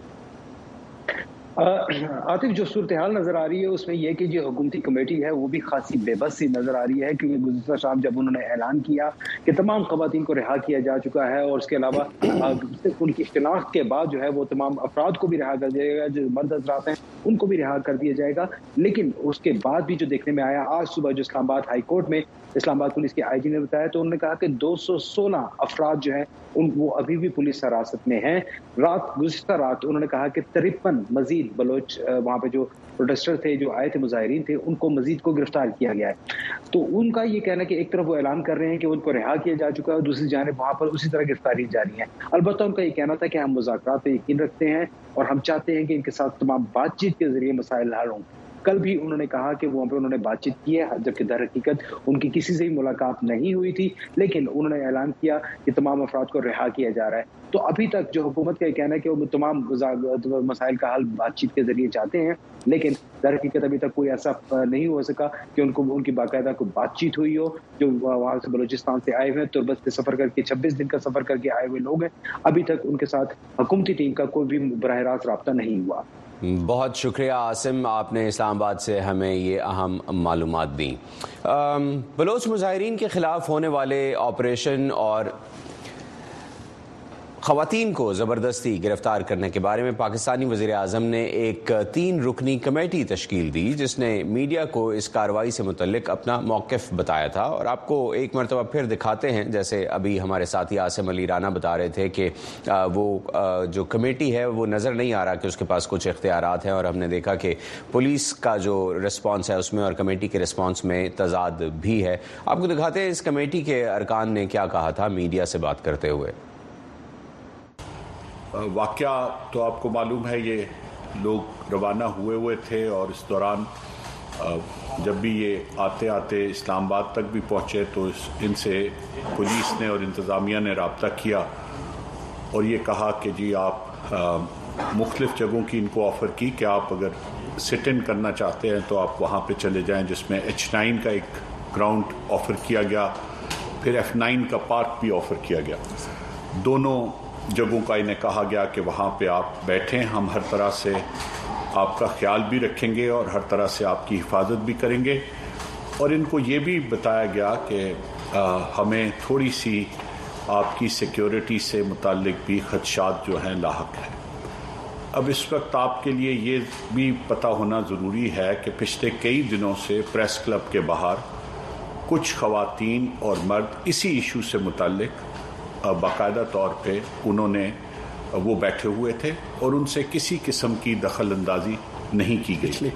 N: आतिफ, जो सूरत हाल नजर आ रही है उसमें यह कि जो हुकूमती कमेटी है वो भी खासी बेबस सी नजर आ रही है, क्योंकि गुज़िश्ता शाम जब उन्होंने ऐलान किया कि तमाम ख़वातीन को रिहा किया जा चुका है और उसके अलावा उनकी शिनाख्त के बाद जो है वो तमाम अफराद को भी रिहा कर दिया जाएगा, जो मर्द हज़रात हैं उनको भी रिहा कर दिया जाएगा। लेकिन उसके बाद भी जो देखने में आया, आज सुबह जो इस्लामाबाद हाई कोर्ट में इस्लामाबाद पुलिस के IG ने बताया तो उन्होंने कहा कि 216 अफराद जो है वो अभी भी पुलिस हिरासत में हैं। गुज़िश्ता रात उन्होंने कहा कि 53 मजीद बलोच वहाँ पे जो प्रोटेस्टर थे, जो आए थे मुजाहिरीन थे, उनको मजीद को गिरफ्तार किया गया है। तो उनका ये कहना है कि एक तरफ वो ऐलान कर रहे हैं कि उनको रिहा किया जा चुका है और दूसरी जानिब वहाँ पर उसी तरह गिरफ्तारी जारी है। अलबत्ता उनका ये कहना था कि हम मुज़ाकरात पे यकीन रखते हैं और हम चाहते हैं कि इनके साथ तमाम बातचीत के जरिए मसाइल हल हों। कल भी उन्होंने कहा कि वहाँ पे उन्होंने बातचीत की है, जबकि दर हकीकत उनकी किसी से भी मुलाकात नहीं हुई थी, लेकिन उन्होंने ऐलान किया कि तमाम अफराद को रिहा किया जा रहा है। तो अभी तक जो हुकूमत का कहना है कि वो तमाम मसाइल का हल बातचीत के जरिए चाहते हैं, लेकिन दर हकीकत अभी तक कोई ऐसा नहीं हो सका कि उनकी बाकायदा कोई बातचीत हुई हो। जो वहाँ से बलूचिस्तान से आए हुए हैं, तुर्बत से सफर करके 26 दिन का सफर करके आए हुए लोग हैं, अभी तक उनके साथ हुकूमती टीम का कोई भी बराह रास्त रब्ता नहीं हुआ।
M: बहुत शुक्रिया आसिम, आपने इस्लामाबाद से हमें ये अहम मालूमात दी। बलोच मुजाहिरीन के खिलाफ होने वाले ऑपरेशन और ख़वातीन को ज़बरदस्ती गिरफ्तार करने के बारे में पाकिस्तानी वज़ीर आज़म ने एक 3 रुकनी कमेटी तश्कील दी, जिसने मीडिया को इस कार्रवाई से मुतल्लिक अपना मौक़िफ़ बताया था। और आपको एक मरतबा फिर दिखाते हैं, जैसे अभी हमारे साथी आसिम अली राना बता रहे थे कि वो जो कमेटी है वो नज़र नहीं आ रहा कि उसके पास कुछ इख्तियारात हैं, और हमने देखा कि पुलिस का जो रिस्पॉन्स है उसमें और कमेटी के रिस्पॉन्स में तज़ाद भी है। आपको दिखाते हैं इस कमेटी के अरकान ने क्या कहा था मीडिया से बात करते हुए।
O: वाक़या तो आपको मालूम है, ये लोग रवाना हुए थे और इस दौरान जब भी ये आते आते इस्लामाबाद तक भी पहुँचे तो इनसे पुलिस ने और इंतज़ामिया ने रब्ता किया और ये कहा कि जी आप मुख्तलिफ़ जगहों की इनको ऑफ़र की कि आप अगर सिट इन करना चाहते हैं तो आप वहाँ पे चले जाएं, जिसमें H9 का एक ग्राउंड ऑफ़र किया गया, फिर F9 का पार्क भी ऑफ़र किया गया। दोनों जगहों का इन्हें कहा गया कि वहाँ पे आप बैठें, हम हर तरह से आपका ख्याल भी रखेंगे और हर तरह से आपकी हिफाजत भी करेंगे। और इनको ये भी बताया गया कि हमें थोड़ी सी आपकी सिक्योरिटी से मुताल्लिक भी खदशात जो हैं लाहक हैं। अब इस वक्त आपके लिए ये भी पता होना ज़रूरी है कि पिछले कई दिनों से प्रेस क्लब के बाहर कुछ ख़वातीन और मर्द इसी इशू से मुताल्लिक बाकायदा तौर पे उन्होंने वो बैठे हुए थे और उनसे किसी किस्म की दखल अंदाजी नहीं की गई। पिछले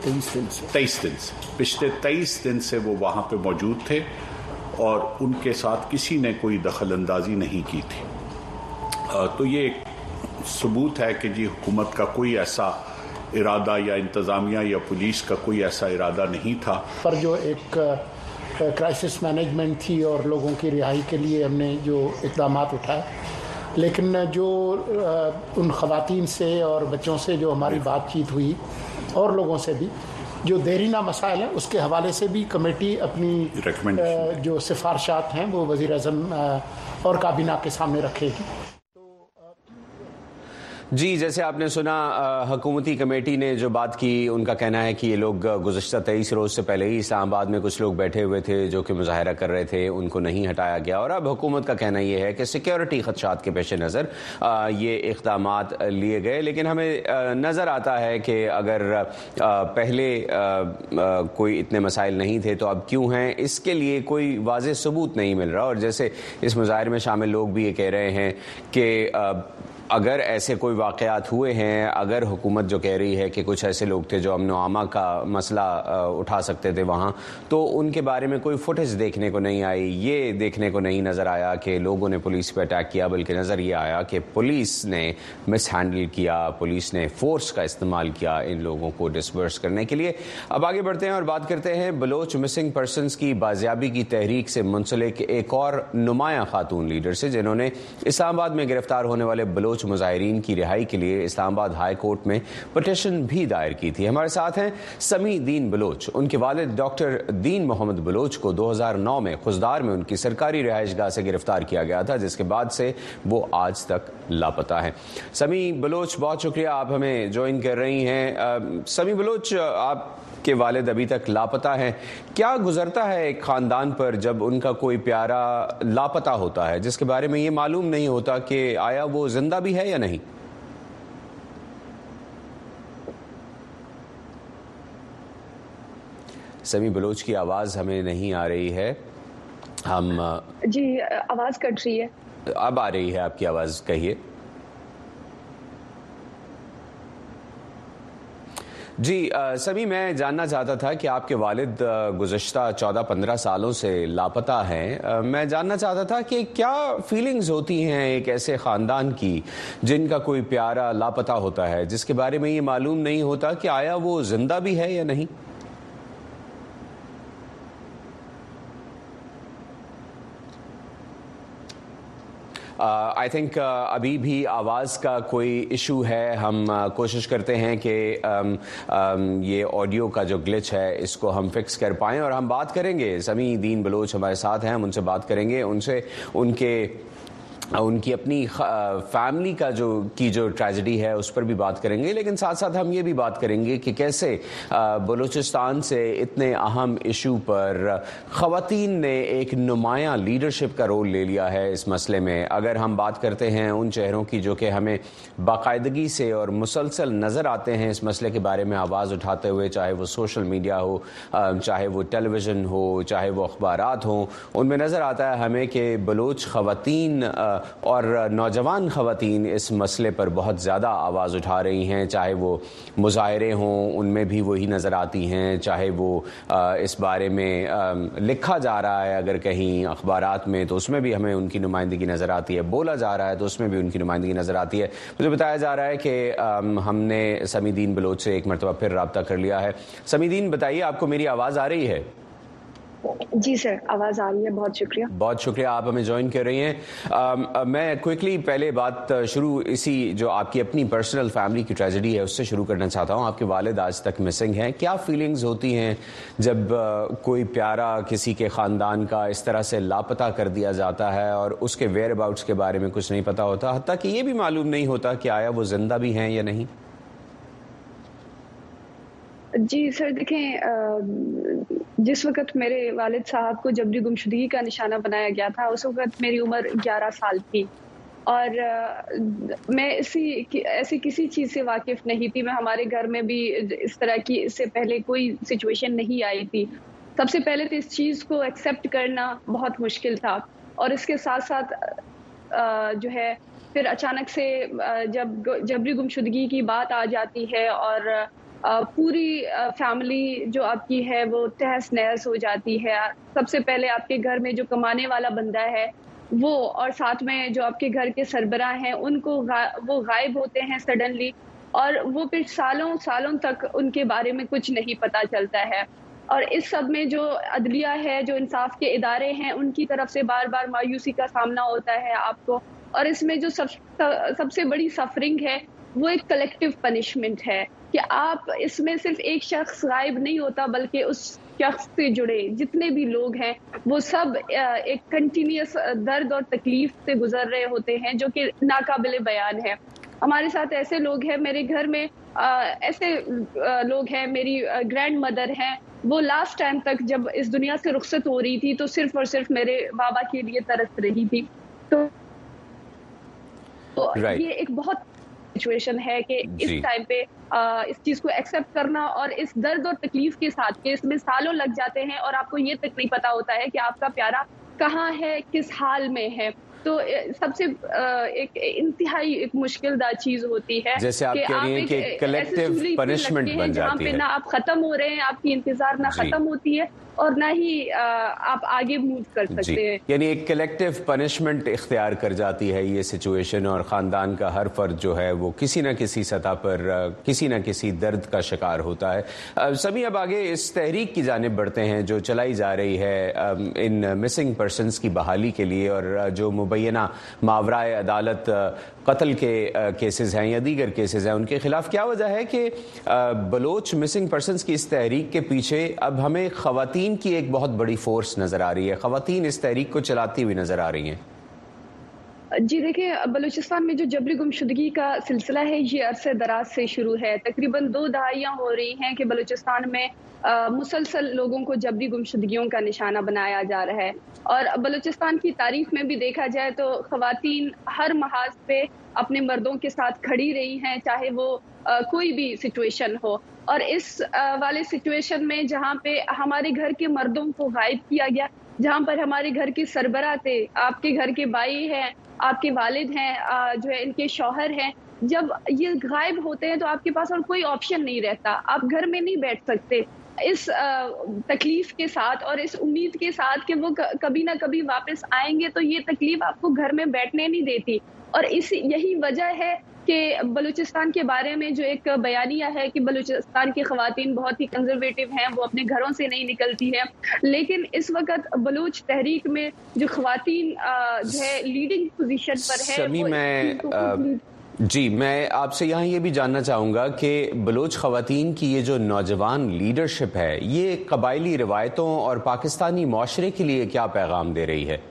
O: 23 दिन से वो वहाँ पे मौजूद थे और उनके साथ किसी ने कोई दखल अंदाजी नहीं की थी। तो ये एक सबूत है कि जी हुकूमत का कोई ऐसा इरादा या इंतज़ामिया या पुलिस का कोई ऐसा इरादा नहीं था।
P: पर जो एक क्राइसिस मैनेजमेंट थी और लोगों की रिहाई के लिए हमने जो इक़दामात उठाए, लेकिन जो उन ख़वातीन से और बच्चों से जो हमारी बातचीत हुई और लोगों से भी जो देरीना मसाइल हैं उसके हवाले से भी कमेटी अपनी जो सिफारशात हैं वो वज़ीर आज़म और काबीना के सामने रखेगी।
M: जी, जैसे आपने सुना हुकूमती कमेटी ने जो बात की, उनका कहना है कि ये लोग गुज़श्ता 23 रोज़ से पहले ही इस्लामाबाद में कुछ लोग बैठे हुए थे जो कि मुजाहरा कर रहे थे, उनको नहीं हटाया गया। और अब हुकूमत का कहना ये है कि सिक्योरिटी खदशात के पेश नज़र ये इक़दामात लिए गए। लेकिन हमें नज़र आता है कि अगर पहले कोई इतने मसाइल नहीं थे तो अब क्यों हैं, इसके लिए कोई वाज़ेह सबूत नहीं मिल रहा। और जैसे इस मुजाहरे में शामिल लोग भी ये कह रहे हैं कि अगर ऐसे कोई वाक़यात हुए हैं, अगर हुकूमत जो कह रही है कि कुछ ऐसे लोग थे जो अमन व आमा का मसला उठा सकते थे वहाँ, तो उनके बारे में कोई फुटेज देखने को नहीं आई, ये देखने को नहीं नज़र आया कि लोगों ने पुलिस पर अटैक किया, बल्कि नज़र ये आया कि पुलिस ने मिस हैंडल किया, पुलिस ने फोर्स का इस्तेमाल किया इन लोगों को डिसबर्स करने के लिए। अब आगे बढ़ते हैं और बात करते हैं बलोच मिसिंग पर्सनस की बाजियाबी की तहरीक से मुंसलिक एक और नुमायां खातून लीडर से, जिन्होंने इस्लामाबाद में गिरफ्तार होने वाले बलोच मुजाहिरीन की रिहाई के लिए इस्लामाबाद हाई कोर्ट में पिटीशन भी दायर की थी। हमारे साथ हैं समी दीन बलोच। उनके वालिद डॉक्टर दीन मोहम्मद बलोच को 2009 में खुजदार में उनकी सरकारी रिहाइशगाह से गिरफ्तार किया गया था, जिसके बाद से वो आज तक लापता है। समी बलोच, बहुत शुक्रिया, आप हमें ज्वाइन कर रही हैं। समी बलोच, आप के वालिद अभी तक लापता हैं। क्या गुजरता है एक ख़ानदान पर जब उनका कोई प्यारा लापता होता है, जिसके बारे में ये मालूम नहीं होता कि आया वो जिंदा भी है या नहीं? समी बलोच की आवाज़ हमें नहीं आ रही है। हम
Q: जी, आवाज़ कट रही है।
M: अब आ रही है आपकी आवाज़, कहिए। जी सभी, मैं जानना चाहता था कि आपके वालिद गुज़श्ता 14-15 सालों से लापता हैं। मैं जानना चाहता था कि क्या फीलिंग्स होती हैं एक ऐसे ख़ानदान की जिनका कोई प्यारा लापता होता है, जिसके बारे में ये मालूम नहीं होता कि आया वो ज़िंदा भी है या नहीं। आई थिंक अभी भी आवाज़ का कोई इशू है. हम कोशिश करते हैं कि ये ऑडियो का जो ग्लिच है इसको हम फिक्स कर पाएँ, और हम बात करेंगे. समी दीन बलोच हमारे साथ हैं, हम उनसे बात करेंगे, उनसे उनकी अपनी फैमिली का जो ट्रेजेडी है उस पर भी बात करेंगे. लेकिन साथ साथ हम ये भी बात करेंगे कि कैसे बलूचिस्तान से इतने अहम इशू पर ख़वातीन ने एक नुमायां लीडरशिप का रोल ले लिया है इस मसले में. अगर हम बात करते हैं उन चेहरों की जो कि हमें बाकायदगी से और मुसलसल नज़र आते हैं इस मसले के बारे में आवाज़ उठाते हुए, चाहे वो सोशल मीडिया हो, चाहे वो टेलीविज़न हो, चाहे वो अखबारात हों, उनमें नज़र आता है हमें कि बलूच ख़वातीन और नौजवान ख़वातीन इस मसले पर बहुत ज़्यादा आवाज़ उठा रही हैं. चाहे वो मुज़ाहरे हों उनमें भी वही नज़र आती हैं, चाहे वो इस बारे में लिखा जा रहा है अगर कहीं अखबारात में तो उसमें भी हमें उनकी नुमाइंदगी नज़र आती है, बोला जा रहा है तो उसमें भी उनकी नुमाइंदगी नज़र आती है. मुझे बताया जा रहा है कि हमने समीदीन बलोच से एक मरतबा फिर रब्ता कर लिया है. समीदीन, बताइए, आपको मेरी आवाज़ आ रही है?
Q: जी सर, आवाज़ आ रही है. बहुत शुक्रिया.
M: बहुत शुक्रिया, आप हमें ज्वाइन कर रही हैं. मैं क्विकली पहले बात शुरू इसी जो आपकी अपनी पर्सनल फैमिली की ट्रेजेडी है उससे शुरू करना चाहता हूं. आपके वालिद आज तक मिसिंग हैं. क्या फीलिंग्स होती हैं जब कोई प्यारा किसी के ख़ानदान का इस तरह से लापता कर दिया जाता है और उसके वेयर अबाउट्स के बारे में कुछ नहीं पता होता, हत्ता कि ये भी मालूम नहीं होता कि आया वो जिंदा भी हैं या नहीं?
Q: जी सर, देखें, जिस वक्त मेरे वालिद साहब को जबरी गुमशुदगी का निशाना बनाया गया था उस वक्त मेरी उम्र 11 साल थी, और मैं ऐसी किसी चीज़ से वाकिफ़ नहीं थी. मैं हमारे घर में भी इस तरह की इससे पहले कोई सिचुएशन नहीं आई थी. सबसे पहले तो इस चीज़ को एक्सेप्ट करना बहुत मुश्किल था, और इसके साथ साथ जो है फिर अचानक से जब जबरी गुमशुदगी की बात आ जाती है और पूरी फैमिली जो आपकी है वो तहस नहस हो जाती है. सबसे पहले आपके घर में जो कमाने वाला बंदा है वो, और साथ में जो आपके घर के सरबराह हैं उनको वो गायब होते हैं सडनली, और वो फिर सालों सालों तक उनके बारे में कुछ नहीं पता चलता है. और इस सब में जो अदलिया है, जो इंसाफ के इदारे हैं, उनकी तरफ से बार बार मायूसी का सामना होता है आपको. और इसमें जो सबसे बड़ी सफरिंग है वो एक कलेक्टिव पनिशमेंट है कि आप इसमें सिर्फ एक शख्स गायब नहीं होता, बल्कि उस शख्स से जुड़े जितने भी लोग हैं वो सब एक कंटिन्यूअस दर्द और तकलीफ से गुजर रहे होते हैं जो कि नाकाबिले बयान है. हमारे साथ ऐसे लोग हैं, मेरे घर में ऐसे लोग हैं, मेरी ग्रैंड मदर हैं, वो लास्ट टाइम तक जब इस दुनिया से रुखसत हो रही थी तो सिर्फ और सिर्फ मेरे बाबा के लिए तरस रही थी. तो ये एक बहुत सिचुएशन है कि इस टाइम पे इस चीज को एक्सेप्ट करना और इस दर्द और तकलीफ के साथ कि इसमें सालों लग जाते हैं और आपको ये तक नहीं पता होता है कि आपका प्यारा कहाँ है, किस हाल में है. तो सबसे एक इंतहाई एक मुश्किल चीज होती है
M: जैसे आप कह रही हैं कि कलेक्टिव पनिशमेंट बन जाती है,
Q: ना आप खत्म हो रहे हैं, आपकी इंतजार ना खत्म होती है और ना ही आप आगे मूव कर सकते हैं.
M: यानी एक कलेक्टिव पनिशमेंट इख्तियार कर जाती है ये सिचुएशन, और ख़ानदान का हर फर्द जो है वो किसी न किसी सतह पर किसी न किसी दर्द का शिकार होता है. सभी अब आगे इस तहरीक की जानिब बढ़ते हैं जो चलाई जा रही है इन मिसिंग पर्सनस की बहाली के लिए, और जो मुबैना मावराए अदालत कत्ल के केसेस हैं या दीगर केसेस हैं उनके खिलाफ. क्या वजह है कि बलोच मिसिंग पर्सनस की इस तहरीक के पीछे अब हमें ख़वातीन की एक बहुत बड़ी फोर्स नजर आ रही है, ख़वातीन इस तहरीक को चलाती हुई नजर आ रही हैं?
Q: जी देखिए, बलूचिस्तान में जो जबरी गुमशुदगी का सिलसिला है ये अरसे दराज से शुरू है. तकरीबन 2 दहाइयाँ हो रही हैं कि बलूचिस्तान में मुसलसल लोगों को जबरी गुमशुदगियों का निशाना बनाया जा रहा है. और बलूचिस्तान की तारीख में भी देखा जाए तो ख़वातीन हर महाज पे अपने मर्दों के साथ खड़ी रही हैं, चाहे वो कोई भी सिचुएशन हो. और इस वाले सिचुएशन में जहाँ पे हमारे घर के मर्दों को गायब किया गया, जहाँ पर हमारे घर के सरबराह थे, आपके घर के भाई हैं, आपके वालिद हैं, जो है इनके शौहर हैं, जब ये गायब होते हैं तो आपके पास और कोई ऑप्शन नहीं रहता. आप घर में नहीं बैठ सकते, اس تکلیف کے ساتھ اور اس امید کے ساتھ کہ وہ کبھی نہ کبھی واپس آئیں گے، تو یہ تکلیف آپ کو گھر میں بیٹھنے نہیں دیتی. اور یہی وجہ ہے کہ بلوچستان کے بارے میں جو ایک بیانیہ ہے کہ بلوچستان کی خواتین بہت ہی کنزرویٹو ہیں، وہ اپنے گھروں سے نہیں نکلتی ہیں، لیکن اس وقت بلوچ تحریک میں جو خواتین جو ہے لیڈنگ پوزیشن پر ہے.
M: جی میں آپ سے یہاں یہ بھی جاننا چاہوں گا کہ بلوچ خواتین کی یہ جو نوجوان لیڈرشپ ہے، یہ قبائلی روایتوں اور پاکستانی معاشرے کے لیے کیا پیغام دے رہی ہے؟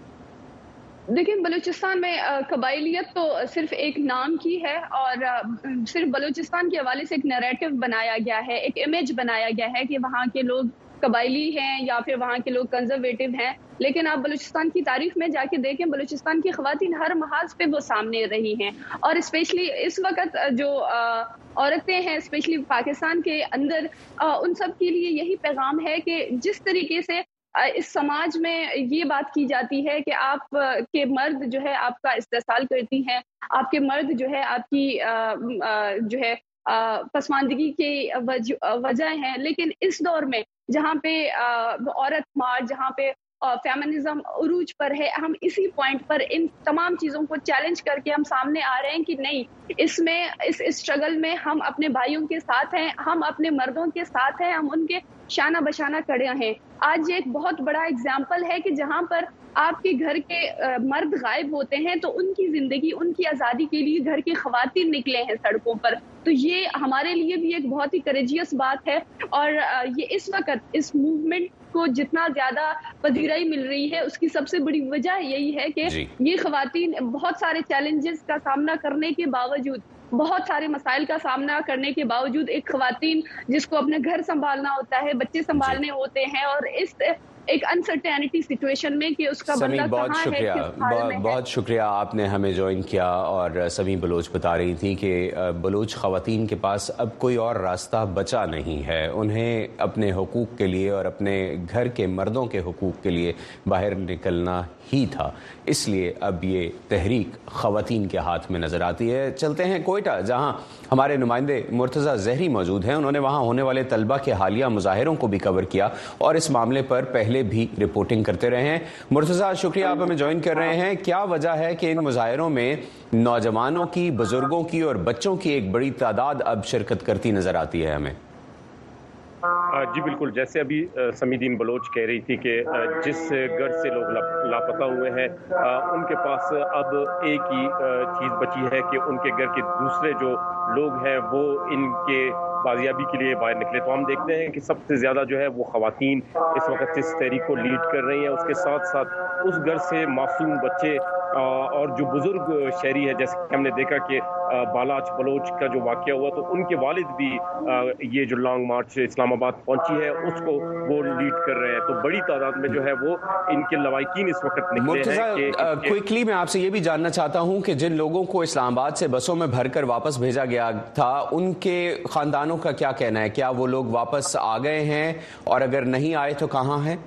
Q: دیکھیں، بلوچستان میں قبائلیت تو صرف ایک نام کی ہے، اور صرف بلوچستان کے حوالے سے ایک نیریٹو بنایا گیا ہے، ایک امیج بنایا گیا ہے کہ وہاں کے لوگ قبائلی ہیں یا پھر وہاں کے لوگ کنزرویٹو ہیں. لیکن آپ بلوچستان کی تاریخ میں جا کے دیکھیں، بلوچستان کی خواتین ہر محاذ پہ وہ سامنے رہی ہیں، اور اسپیشلی اس وقت جو عورتیں ہیں اسپیشلی پاکستان کے اندر، ان سب کے لیے یہی پیغام ہے کہ جس طریقے سے اس سماج میں یہ بات کی جاتی ہے کہ آپ کے مرد جو ہے آپ کا استحصال کرتی ہیں، آپ کے مرد جو ہے آپ کی جو ہے پسماندگی کی وجہ ہیں، لیکن اس دور میں جہاں پہ عورت مارچ، جہاں پہ فیمنزم عروج پر ہے، ہم اسی پوائنٹ پر ان تمام چیزوں کو چیلنج کر کے ہم سامنے آ رہے ہیں کہ نہیں، اس میں اس اسٹرگل میں ہم اپنے بھائیوں کے ساتھ ہیں، ہم اپنے مردوں کے ساتھ ہیں، ہم ان کے شانہ بشانہ کھڑے ہیں. آج یہ ایک بہت بڑا اگزامپل ہے کہ جہاں پر آپ کے گھر کے مرد غائب ہوتے ہیں تو ان کی زندگی، ان کی آزادی کے لیے گھر کی خواتین نکلے ہیں سڑکوں پر. تو یہ ہمارے لیے بھی ایک بہت ہی کریجیس بات ہے، اور یہ اس وقت اس موومنٹ کو جتنا زیادہ پذیرائی مل رہی ہے اس کی سب سے بڑی وجہ یہی ہے کہ یہ خواتین بہت سارے چیلنجز کا سامنا کرنے کے باوجود، بہت سارے مسائل کا سامنا کرنے کے باوجود، ایک خواتین جس کو اپنے گھر سنبھالنا ہوتا ہے، بچے سنبھالنے ہوتے ہیں، اور اس ایک انسرٹینٹی سچویشن میں کہ اس کا بندہ کہاں ہے، کس حال میں ہے.
M: بہت شکریہ آپ نے ہمیں جوائن کیا. اور سمی بلوچ بتا رہی تھی کہ بلوچ خواتین کے پاس اب کوئی اور راستہ بچا نہیں ہے، انہیں اپنے حقوق کے لیے اور اپنے گھر کے مردوں کے حقوق کے لیے باہر نکلنا ہی تھا. اس لیے اب یہ تحریک خواتین کے ہاتھ میں نظر آتی ہے. چلتے ہیں کوئٹہ، جہاں ہمارے نمائندے مرتضی زہری موجود ہیں. انہوں نے وہاں ہونے والے طلبہ کے حالیہ مظاہروں کو بھی کور کیا اور اس معاملے پر پہلے بھی رپورٹنگ کرتے رہے ہیں. مرتضی شکریہ آپ ہمیں جوائن کر رہے ہیں. کیا وجہ ہے کہ ان مظاہروں میں نوجوانوں کی، بزرگوں کی اور بچوں کی ایک بڑی تعداد اب شرکت کرتی نظر آتی ہے ہمیں؟
R: جی بالکل، جیسے ابھی سمیدین بلوچ کہہ رہی تھی کہ جس گھر سے لوگ لاپتہ ہوئے ہیں ان کے پاس اب ایک ہی چیز بچی ہے کہ ان کے گھر کے دوسرے جو لوگ ہیں وہ ان کے بازیابی کے لیے باہر نکلے. تو ہم دیکھتے ہیں کہ سب سے زیادہ جو ہے وہ خواتین اس وقت اس تحریک کو لیڈ کر رہی ہیں. اس کے ساتھ ساتھ اس گھر سے معصوم بچے اور جو بزرگ شہری ہے، جیسے کہ ہم نے دیکھا کہ بالاچ بلوچ کا جو واقعہ ہوا تو ان کے والد بھی یہ جو لانگ مارچ اسلام آباد پہنچی ہے اس کو وہ لیڈ کر رہے ہیں. تو بڑی تعداد میں جو ہے وہ ان کے لواحقین اس وقت نکلے ہیں.
M: کوئکلی میں آپ سے یہ بھی جاننا چاہتا ہوں کہ جن لوگوں کو اسلام آباد سے بسوں میں بھر کر واپس بھیجا گیا تھا ان کے خاندانوں کا کیا کہنا ہے؟ کیا وہ لوگ واپس آ گئے ہیں، اور اگر نہیں آئے تو کہاں ہیں؟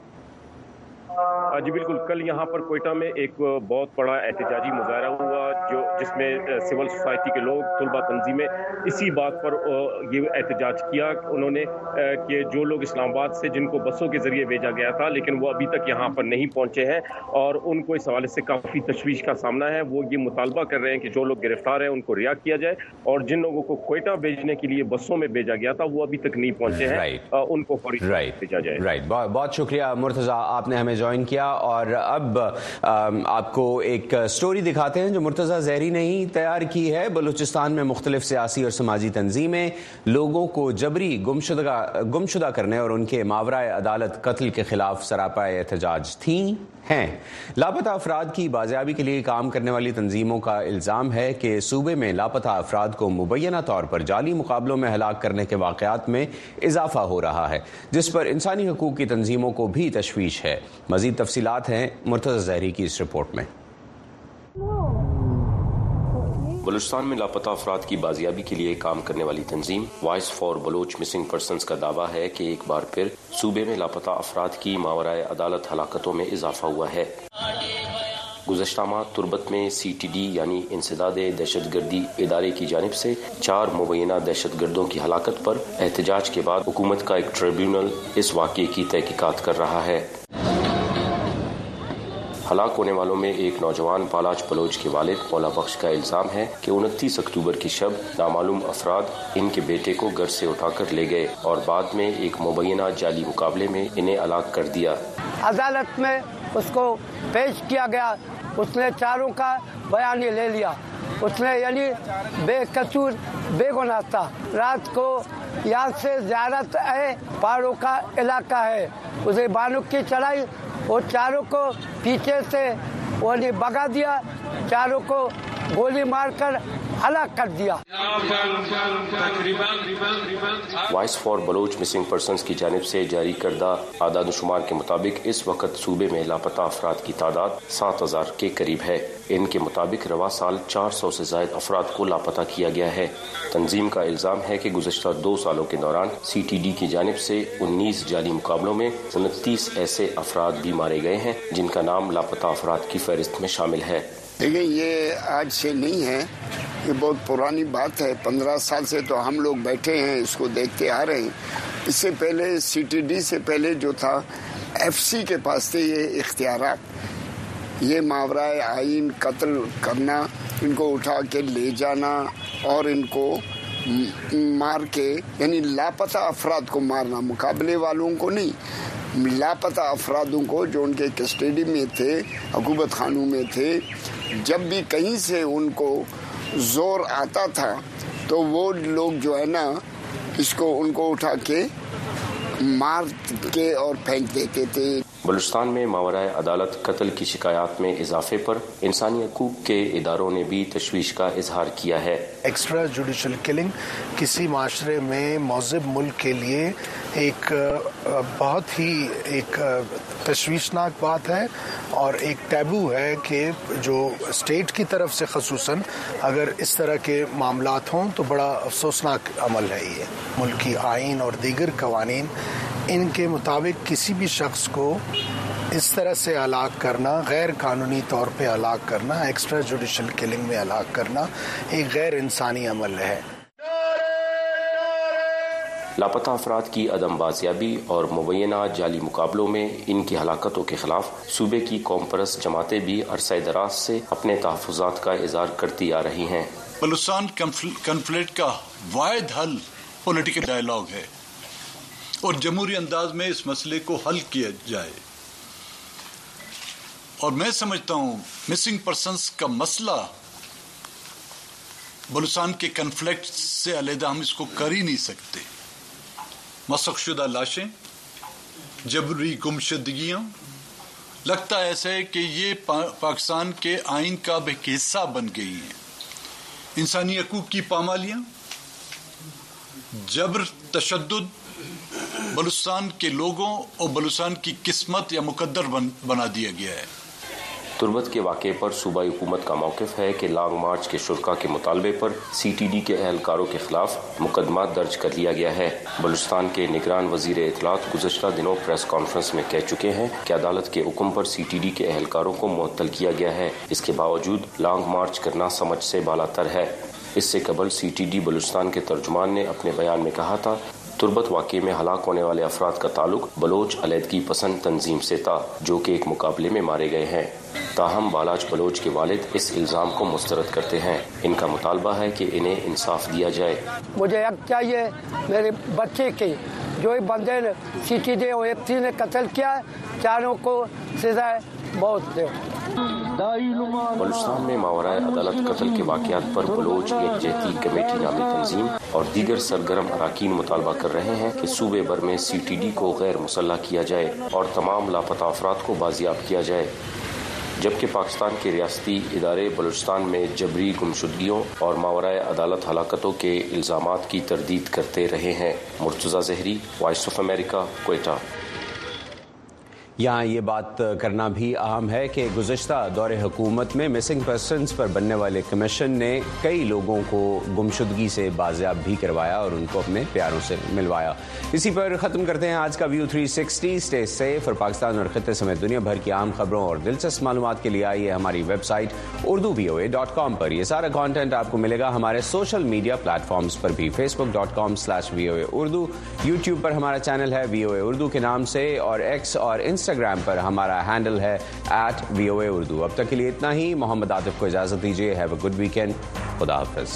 R: جی بالکل، کل یہاں پر کوئٹہ میں ایک بہت بڑا احتجاجی مظاہرہ ہوا جس میں سول سوسائٹی کے لوگ، طلبہ تنظیمیں اسی بات پر یہ احتجاج کیا. انہوں نے کہ جو لوگ اسلام آباد سے جن کو بسوں کے ذریعے بھیجا گیا تھا لیکن وہ ابھی تک یہاں پر نہیں پہنچے ہیں اور ان کو اس حوالے سے کافی تشویش کا سامنا ہے. وہ یہ مطالبہ کر رہے ہیں کہ جو لوگ گرفتار ہیں ان کو رہا کیا جائے، اور جن لوگوں کو کوئٹہ بھیجنے کے لیے بسوں میں بھیجا گیا تھا وہ ابھی تک نہیں پہنچے ہیں، ان کو فوری بھیجا جائے.
M: بہت شکریہ مرتضی، آپ نے ہمیں جوائن کیا. اور اب آپ کو ایک سٹوری دکھاتے ہیں جو مرتضی زہری نے ہی تیار کی ہے. بلوچستان میں مختلف سیاسی اور سماجی تنظیمیں لوگوں کو جبری گمشدہ کرنے اور ان کے ماورائے عدالت قتل کے خلاف سراپائے احتجاج ہیں. لاپتہ افراد کی بازیابی کے لیے کام کرنے والی تنظیموں کا الزام ہے کہ صوبے میں لاپتہ افراد کو مبینہ طور پر جعلی مقابلوں میں ہلاک کرنے کے واقعات میں اضافہ ہو رہا ہے، جس پر انسانی حقوق کی تنظیموں کو بھی تشویش ہے. مزید تفصیلات ہیں مرتضی زہری کی اس رپورٹ میں.
S: بلوچستان میں لاپتہ افراد کی بازیابی کے لیے کام کرنے والی تنظیم وائس فار بلوچ مسنگ پرسنز کا دعویٰ ہے کہ ایک بار پھر صوبے میں لاپتہ افراد کی ماورائے عدالت ہلاکتوں میں اضافہ ہوا ہے. गुज़श्ता माह तुर्बत में CTD यानी इंसदाद दहशतगर्दी इदारे की जानिब से 4 मुबैना दहशतगर्दों की हलाकत पर एहतजाज के बाद हुकूमत का एक ट्रिब्यूनल इस वाक़े की तहकीकात कर रहा है। हलाक होने वालों में एक नौजवान बालाज बलोच के वालिद मौला बख्श का इल्जाम है कि 29 अक्टूबर की शब नामालूम अफराद इनके बेटे को घर से उठाकर ले गए और बाद में एक मुबैना जाली मुकाबले में इन्हें हलाक कर दिया।
T: अदालत में उसको पेश किया गया, उसने चारों का बयान ले लिया। उसने यानी बेकसूर बेगुनाह था। रात को यहाँ से ज़ियारत है, पहाड़ों का इलाका है, उसे बानुक की चढ़ाई और चारों को पीछे से वो ने भगा दिया, चारों को गोली मारकर हलाक कर दिया।
S: Voice for Baloch missing persons की जानिब से जारी करदा आदाद-ओ-शुमार के मुताबिक इस वक्त सूबे में लापता अफराद की तादाद 7000 के करीब है। इनके मुताबिक रवा साल 400 से ज़ायद अफराद को लापता किया गया है। तंजीम का इल्ज़ाम है कि गुज़श्ता 2 सालों के दौरान CTD की जानिब से 19 जाली मुकाबलों में 29 ऐसे अफराद भी मारे गए हैं जिनका नाम लापता अफराद की फहरिस्त में शामिल है।
U: देखिए, ये आज से नहीं है, ये बहुत पुरानी बात है। 15 साल से तो हम लोग बैठे हैं, इसको देखते आ रहे हैं। इससे पहले CTD से पहले जो था FC के पास थे ये इख्तियारात, ये मावराए आइन कत्ल करना, इनको उठा के ले जाना और इनको मार के यानी लापता अफराद को मारना, मुकाबले वालों को नहीं, लापता अफरादों को जो उनके कस्टडी में थे, हुकूमत खानों में थे। जब भी कहीं से उनको जोर आता था तो वो लोग जो है ना इसको उनको उठा के मार के और फेंक देते थे।
S: बलूचिस्तान में मावराए अदालत कत्ल की शिकायत में इजाफे पर इंसानी हकूक के इदारों ने भी तशवीश का इजहार किया है।
V: एक्स्ट्रा जुडिशल किलिंग किसी माशरे में मौज़िब मुल्क के लिए एक बहुत ही एक तशवीशनाक बात है और एक टैबू है कि जो स्टेट की तरफ से खसूसन अगर इस तरह के मामलात हों तो बड़ा अफसोसनाक अमल है। ये मुल्की आइन और दीगर कवानीन इनके मुताबिक किसी भी शख्स को इस तरह से हलाक करना, गैर कानूनी तौर पे हलाक करना, एक्स्ट्रा जुडिशल किलिंग में हलाक करना एक गैर इंसानी अमल है।
S: लापता अफराद की अदम बाजियाबी और मुबैना जाली मुकाबलों में इनकी हलाकतों के खिलाफ सूबे की कौम परस्त जमातें भी अरसा दराज से अपने तहफ़्फ़ुज़ात का इज़हार करती आ रही हैं।
W: बलूचिस्तान कन्फ्लिक्ट का वाहिद हल पॉलिटिकल डायलॉग है और जमहूरी अंदाज में इस मसले को हल किया जाए। और मैं समझता हूं मिसिंग पर्सन्स का मसला बलूचिस्तान के कन्फ्लिक्ट से अलहदा हम इसको कर ही नहीं सकते। मसख़शुदा लाशें, जबरी गुमशुदगियां, लगता ऐसा है कि ये पाकिस्तान के आइन का एक हिस्सा बन गई हैं। इंसानी हकूक की पामालियां, जबर, तशद्दुद बलूचिस्तान के लोगों और बलूचिस्तान की किस्मत या मुकद्दर बना दिया गया है।
S: तुर्बत के वाक़े पर सूबाई हुकूमत का मौक़िफ़ है कि लॉन्ग मार्च के शुरका के मुतालबे पर CTD के एहलकारों के खिलाफ मुकदमा दर्ज कर लिया गया है। बलूचिस्तान के निगरान वज़ीर इत्तलात गुज़श्ता दिनों प्रेस कॉन्फ्रेंस में कह चुके हैं कि अदालत के हुक्म पर CTD के एहलकारों को मुअत्तल किया गया है। इसके बावजूद लॉन्ग मार्च करना समझ से बालातर है। इससे कबल CTD बलूचिस्तान के तर्जुमान ने अपने बयान में कहा था, तुर्बत वाक़े में हलाक होने वाले अफराद का ताल्लुक बलोच अलहदगी पसंद तंजीम से था जो कि एक मुकाबले में मारे गए हैं। ताहम बालाज बलोच के वालिद इस इल्ज़ाम को मुस्तरद करते हैं। इनका मुतालबा है कि इन्हें इंसाफ दिया जाए।
T: मुझे हक चाहिए मेरे बच्चे के, जो बंदे ने CTD और FC ने कत्ल किया, चारों को सजा बहुत दे।
S: बलूचिस्तान में मावराए अदालत कत्ल के वाक़यात पर बलोच यकजहती कमेटी नामी तंजीम और दीगर सरगर्म अराकीन मुतालबा कर रहे हैं कि सूबे भर में CTD को गैर मुसल्लह किया जाए और तमाम लापता अफराद को बाजियाब किया जाए। जबकि पाकिस्तान के रियासती इदारे बलूचिस्तान में जबरी गुमशुदगियों और मावराए अदालत हलाकतों के इल्ज़ामात की तरदीद करते रहे हैं। Murtaza Zehri, voice of America, Quetta.
M: यहाँ ये बात करना भी अहम है कि गुज़श्ता दौरे हुकूमत में मिसिंग पर्सनस पर बनने वाले कमीशन ने कई लोगों को गुमशुदगी से बाजियाब भी करवाया और उनको अपने प्यारों से मिलवाया। इसी पर ख़त्म करते हैं आज का व्यू 360। स्टे सेफ और पाकिस्तान और खित्ते समेत दुनिया भर की आम खबरों और दिलचस्प मालूमात के लिए आइए हमारी वेबसाइट urduvoa.com पर। यह सारा कॉन्टेंट आपको मिलेगा हमारे सोशल मीडिया प्लेटफॉर्म्स पर भी, facebook.com/VOA Urdu, यूट्यूब पर हमारा चैनल है VOA उर्दू के नाम से, और एक्स और इंस्टाग्राम पर हमारा हैंडल है @VOA Urdu। अब तक के लिए इतना ही। मोहम्मद आतिफ को इजाजत दीजिए। Have a good weekend. खुदा हाफिज।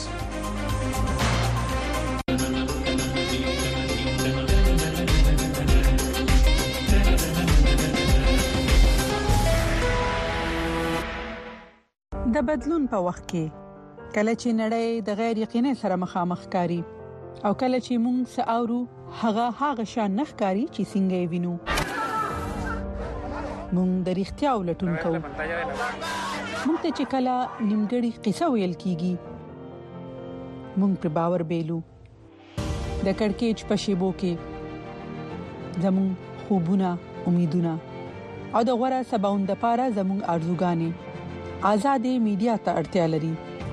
D: د بدلون په وخت کې کله چې نړۍ د غیر یقیني سره مخامخ کاری او کله چې موږ ساورو هغه شان نخکاری چې څنګه وینو، موږ د اړتیا ولټون کوو. موږ ته چې کله نیمګړی قصه ویل کیږي موږ پر باور بیلو. د کڑکېچ په شیبو کې زموږ خوبونه، امیدونه او د غوړه سباوند لپاره زموږ ارزوګانې آزادې میډیا ته اړتیا لري.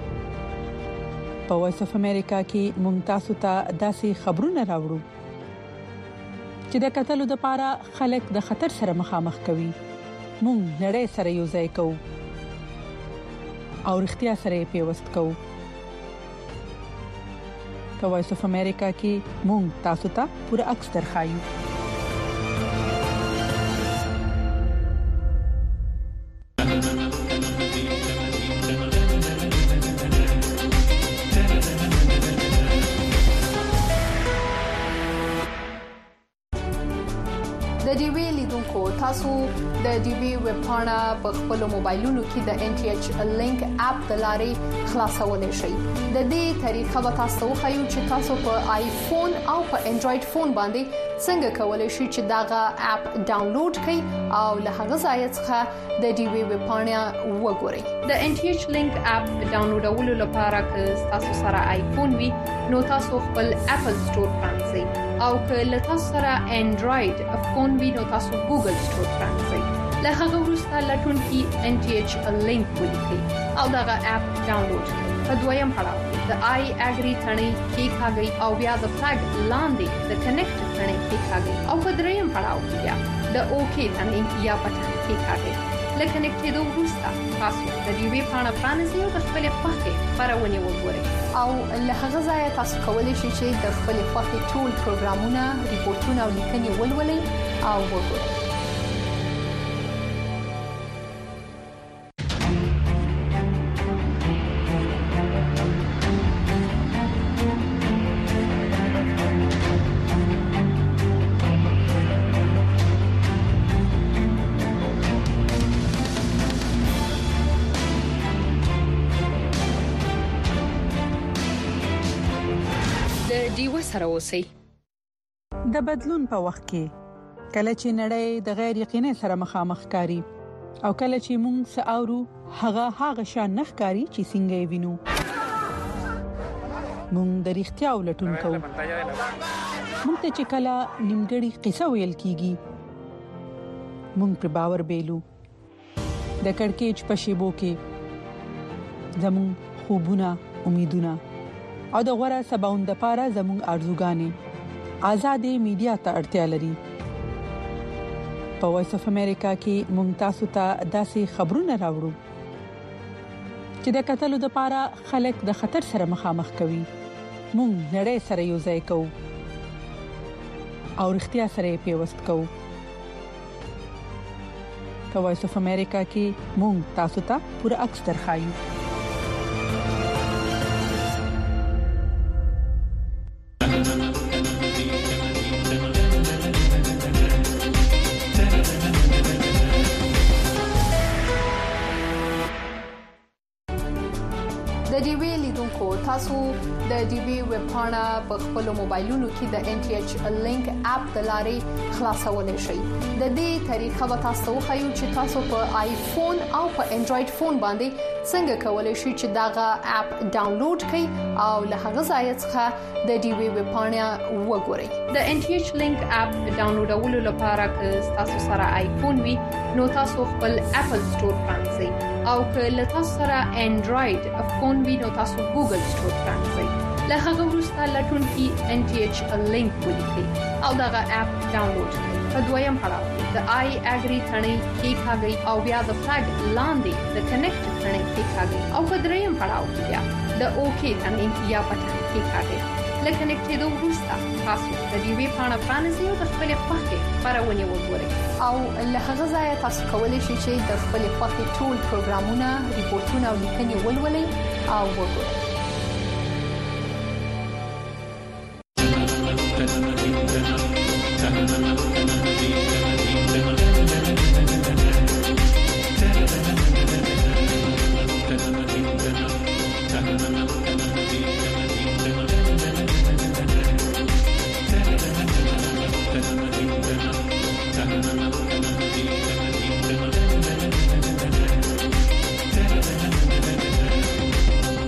D: په وایس اف امریکا کې ممتاز ته داسې خبرونه راوړو چې د قتلو د لپاره خلک د خطر سره مخامخ کوي. مونږ نړۍ سره یو ځای کوو او اړتیا سره پیوست کوو. په وایس اف امریکا کې مونږ تاسو ته پوره عکس درخایو.
B: تاسو د ډي وی ویب پاڼه په خپل موبایلونو کې د NTH لینک اپ د لارې خلاصولای شئ. د دې طریقه به تاسو خو چې تاسو په آیفون او په انډراید فون باندې څنګه کولای شئ چې داغه اپ ډاونلوډ کړئ او له هغه ځای څخه د ډي وی ویب پاڼه وګورئ. د NTH لینک اپ ډاونلوډولو لپاره که تاسو سره آیفون وي نو تاسو خپل اپل سٹور پرانځئ او که له تاسو سره انډراید فون وي نو تاسو ګوګل سٹور پرانځئ. له هغه وروسته لټون کې NTH لینک ولیکئ او داغه اپ ډاونلوډ کړئ. په دویم پړاو د آی اګری ثنې کې ښاګي او بیا د فلګ لاندې د کنیکټ ثنې کې ښاګي او په دریم پړاو کې بیا د اوکی ثنې یا پټن کې ښاګي. لکه نکټېدو وروسته تاسو د دې وی پاڼه پرانیزئ او د خپل خوښه خبرونه وګورئ او له هغه ځای تاسو کولی شئ چې د خپل خوښه ټول پروګرامونه، ریپورتونه او لیکنې ولولئ او وګورئ.
D: د بدلون په وخت کې کله چې نړۍ د غیر یقیني سره مخامخ کاری او کله چې موږ ساورو هغه شان نخکاری چې څنګه وینو، موږ د اړتیا ولټون کوو. موږ ته چې کله نیمګړی قصه ویل کیږي موږ پر باور بیلو. د کڑکېچ په شیبو کې زموږ خوبونه، امیدونه او د غوړه سباوند لپاره زموږ ارزوګانې آزادې میډیا ته اړتیا لري. په وایس اف امریکا کې ممتاز ته داسې خبرونه راوړو چې د قتلو د لپاره خلک د خطر سره مخامخ کوي. مونږ نړۍ سره یو ځای کوو او اړتیا سره پیوست کوو. په وایس اف امریکا کې مونږ تاسو ته پوره عکس درخایو. د
F: د ډي وی لیدونکو تاسو د ډي وی ویب پاڼه په خپل موبایلونو کې د ان ټي ایچ لینک اپ د لارې خلاصولای شئ. د دې طریقه به تاسو خایو چې تاسو په آیفون او په انډراید فون باندې څنګه کولای شئ چې داغه اپ ډاونلوډ کړئ او له هغه ځای څخه د ډي وی ویب پاڼه وګورئ. د ان ټي ایچ لینک اپ ډاونلوډولو لپاره که تاسو سره آیفون وي نو تاسو خپل اپل سٹور پرانځئ او که له تاسو سره انډراید فون وي نو تاسو ګوګل سٹور پرانځئ. له هغه وروسته لټون کې ان ټي ایچ لینک ولیکئ او دغه اپ ډاونلوډ کړئ. په دویم پړاو د آی اګری ثنې کې کاږئ او بیا د فلګ لاندې د کنیکټ ثنې کې کاږئ او په دریم پړاو کې بیا د اوکی ثنې یا بټن کې کاږئ. لکه کنیکټېدو وروسته تاسو د دې وی پاڼه پرانیزئ او د خپل خوښې خبرونه وګورئ او له هغه ځای تاسو کولی شئ چې د خپل خوښې ټول پروګرامونه، ریپورتونه او لیکنې ولولئ او وګورئ.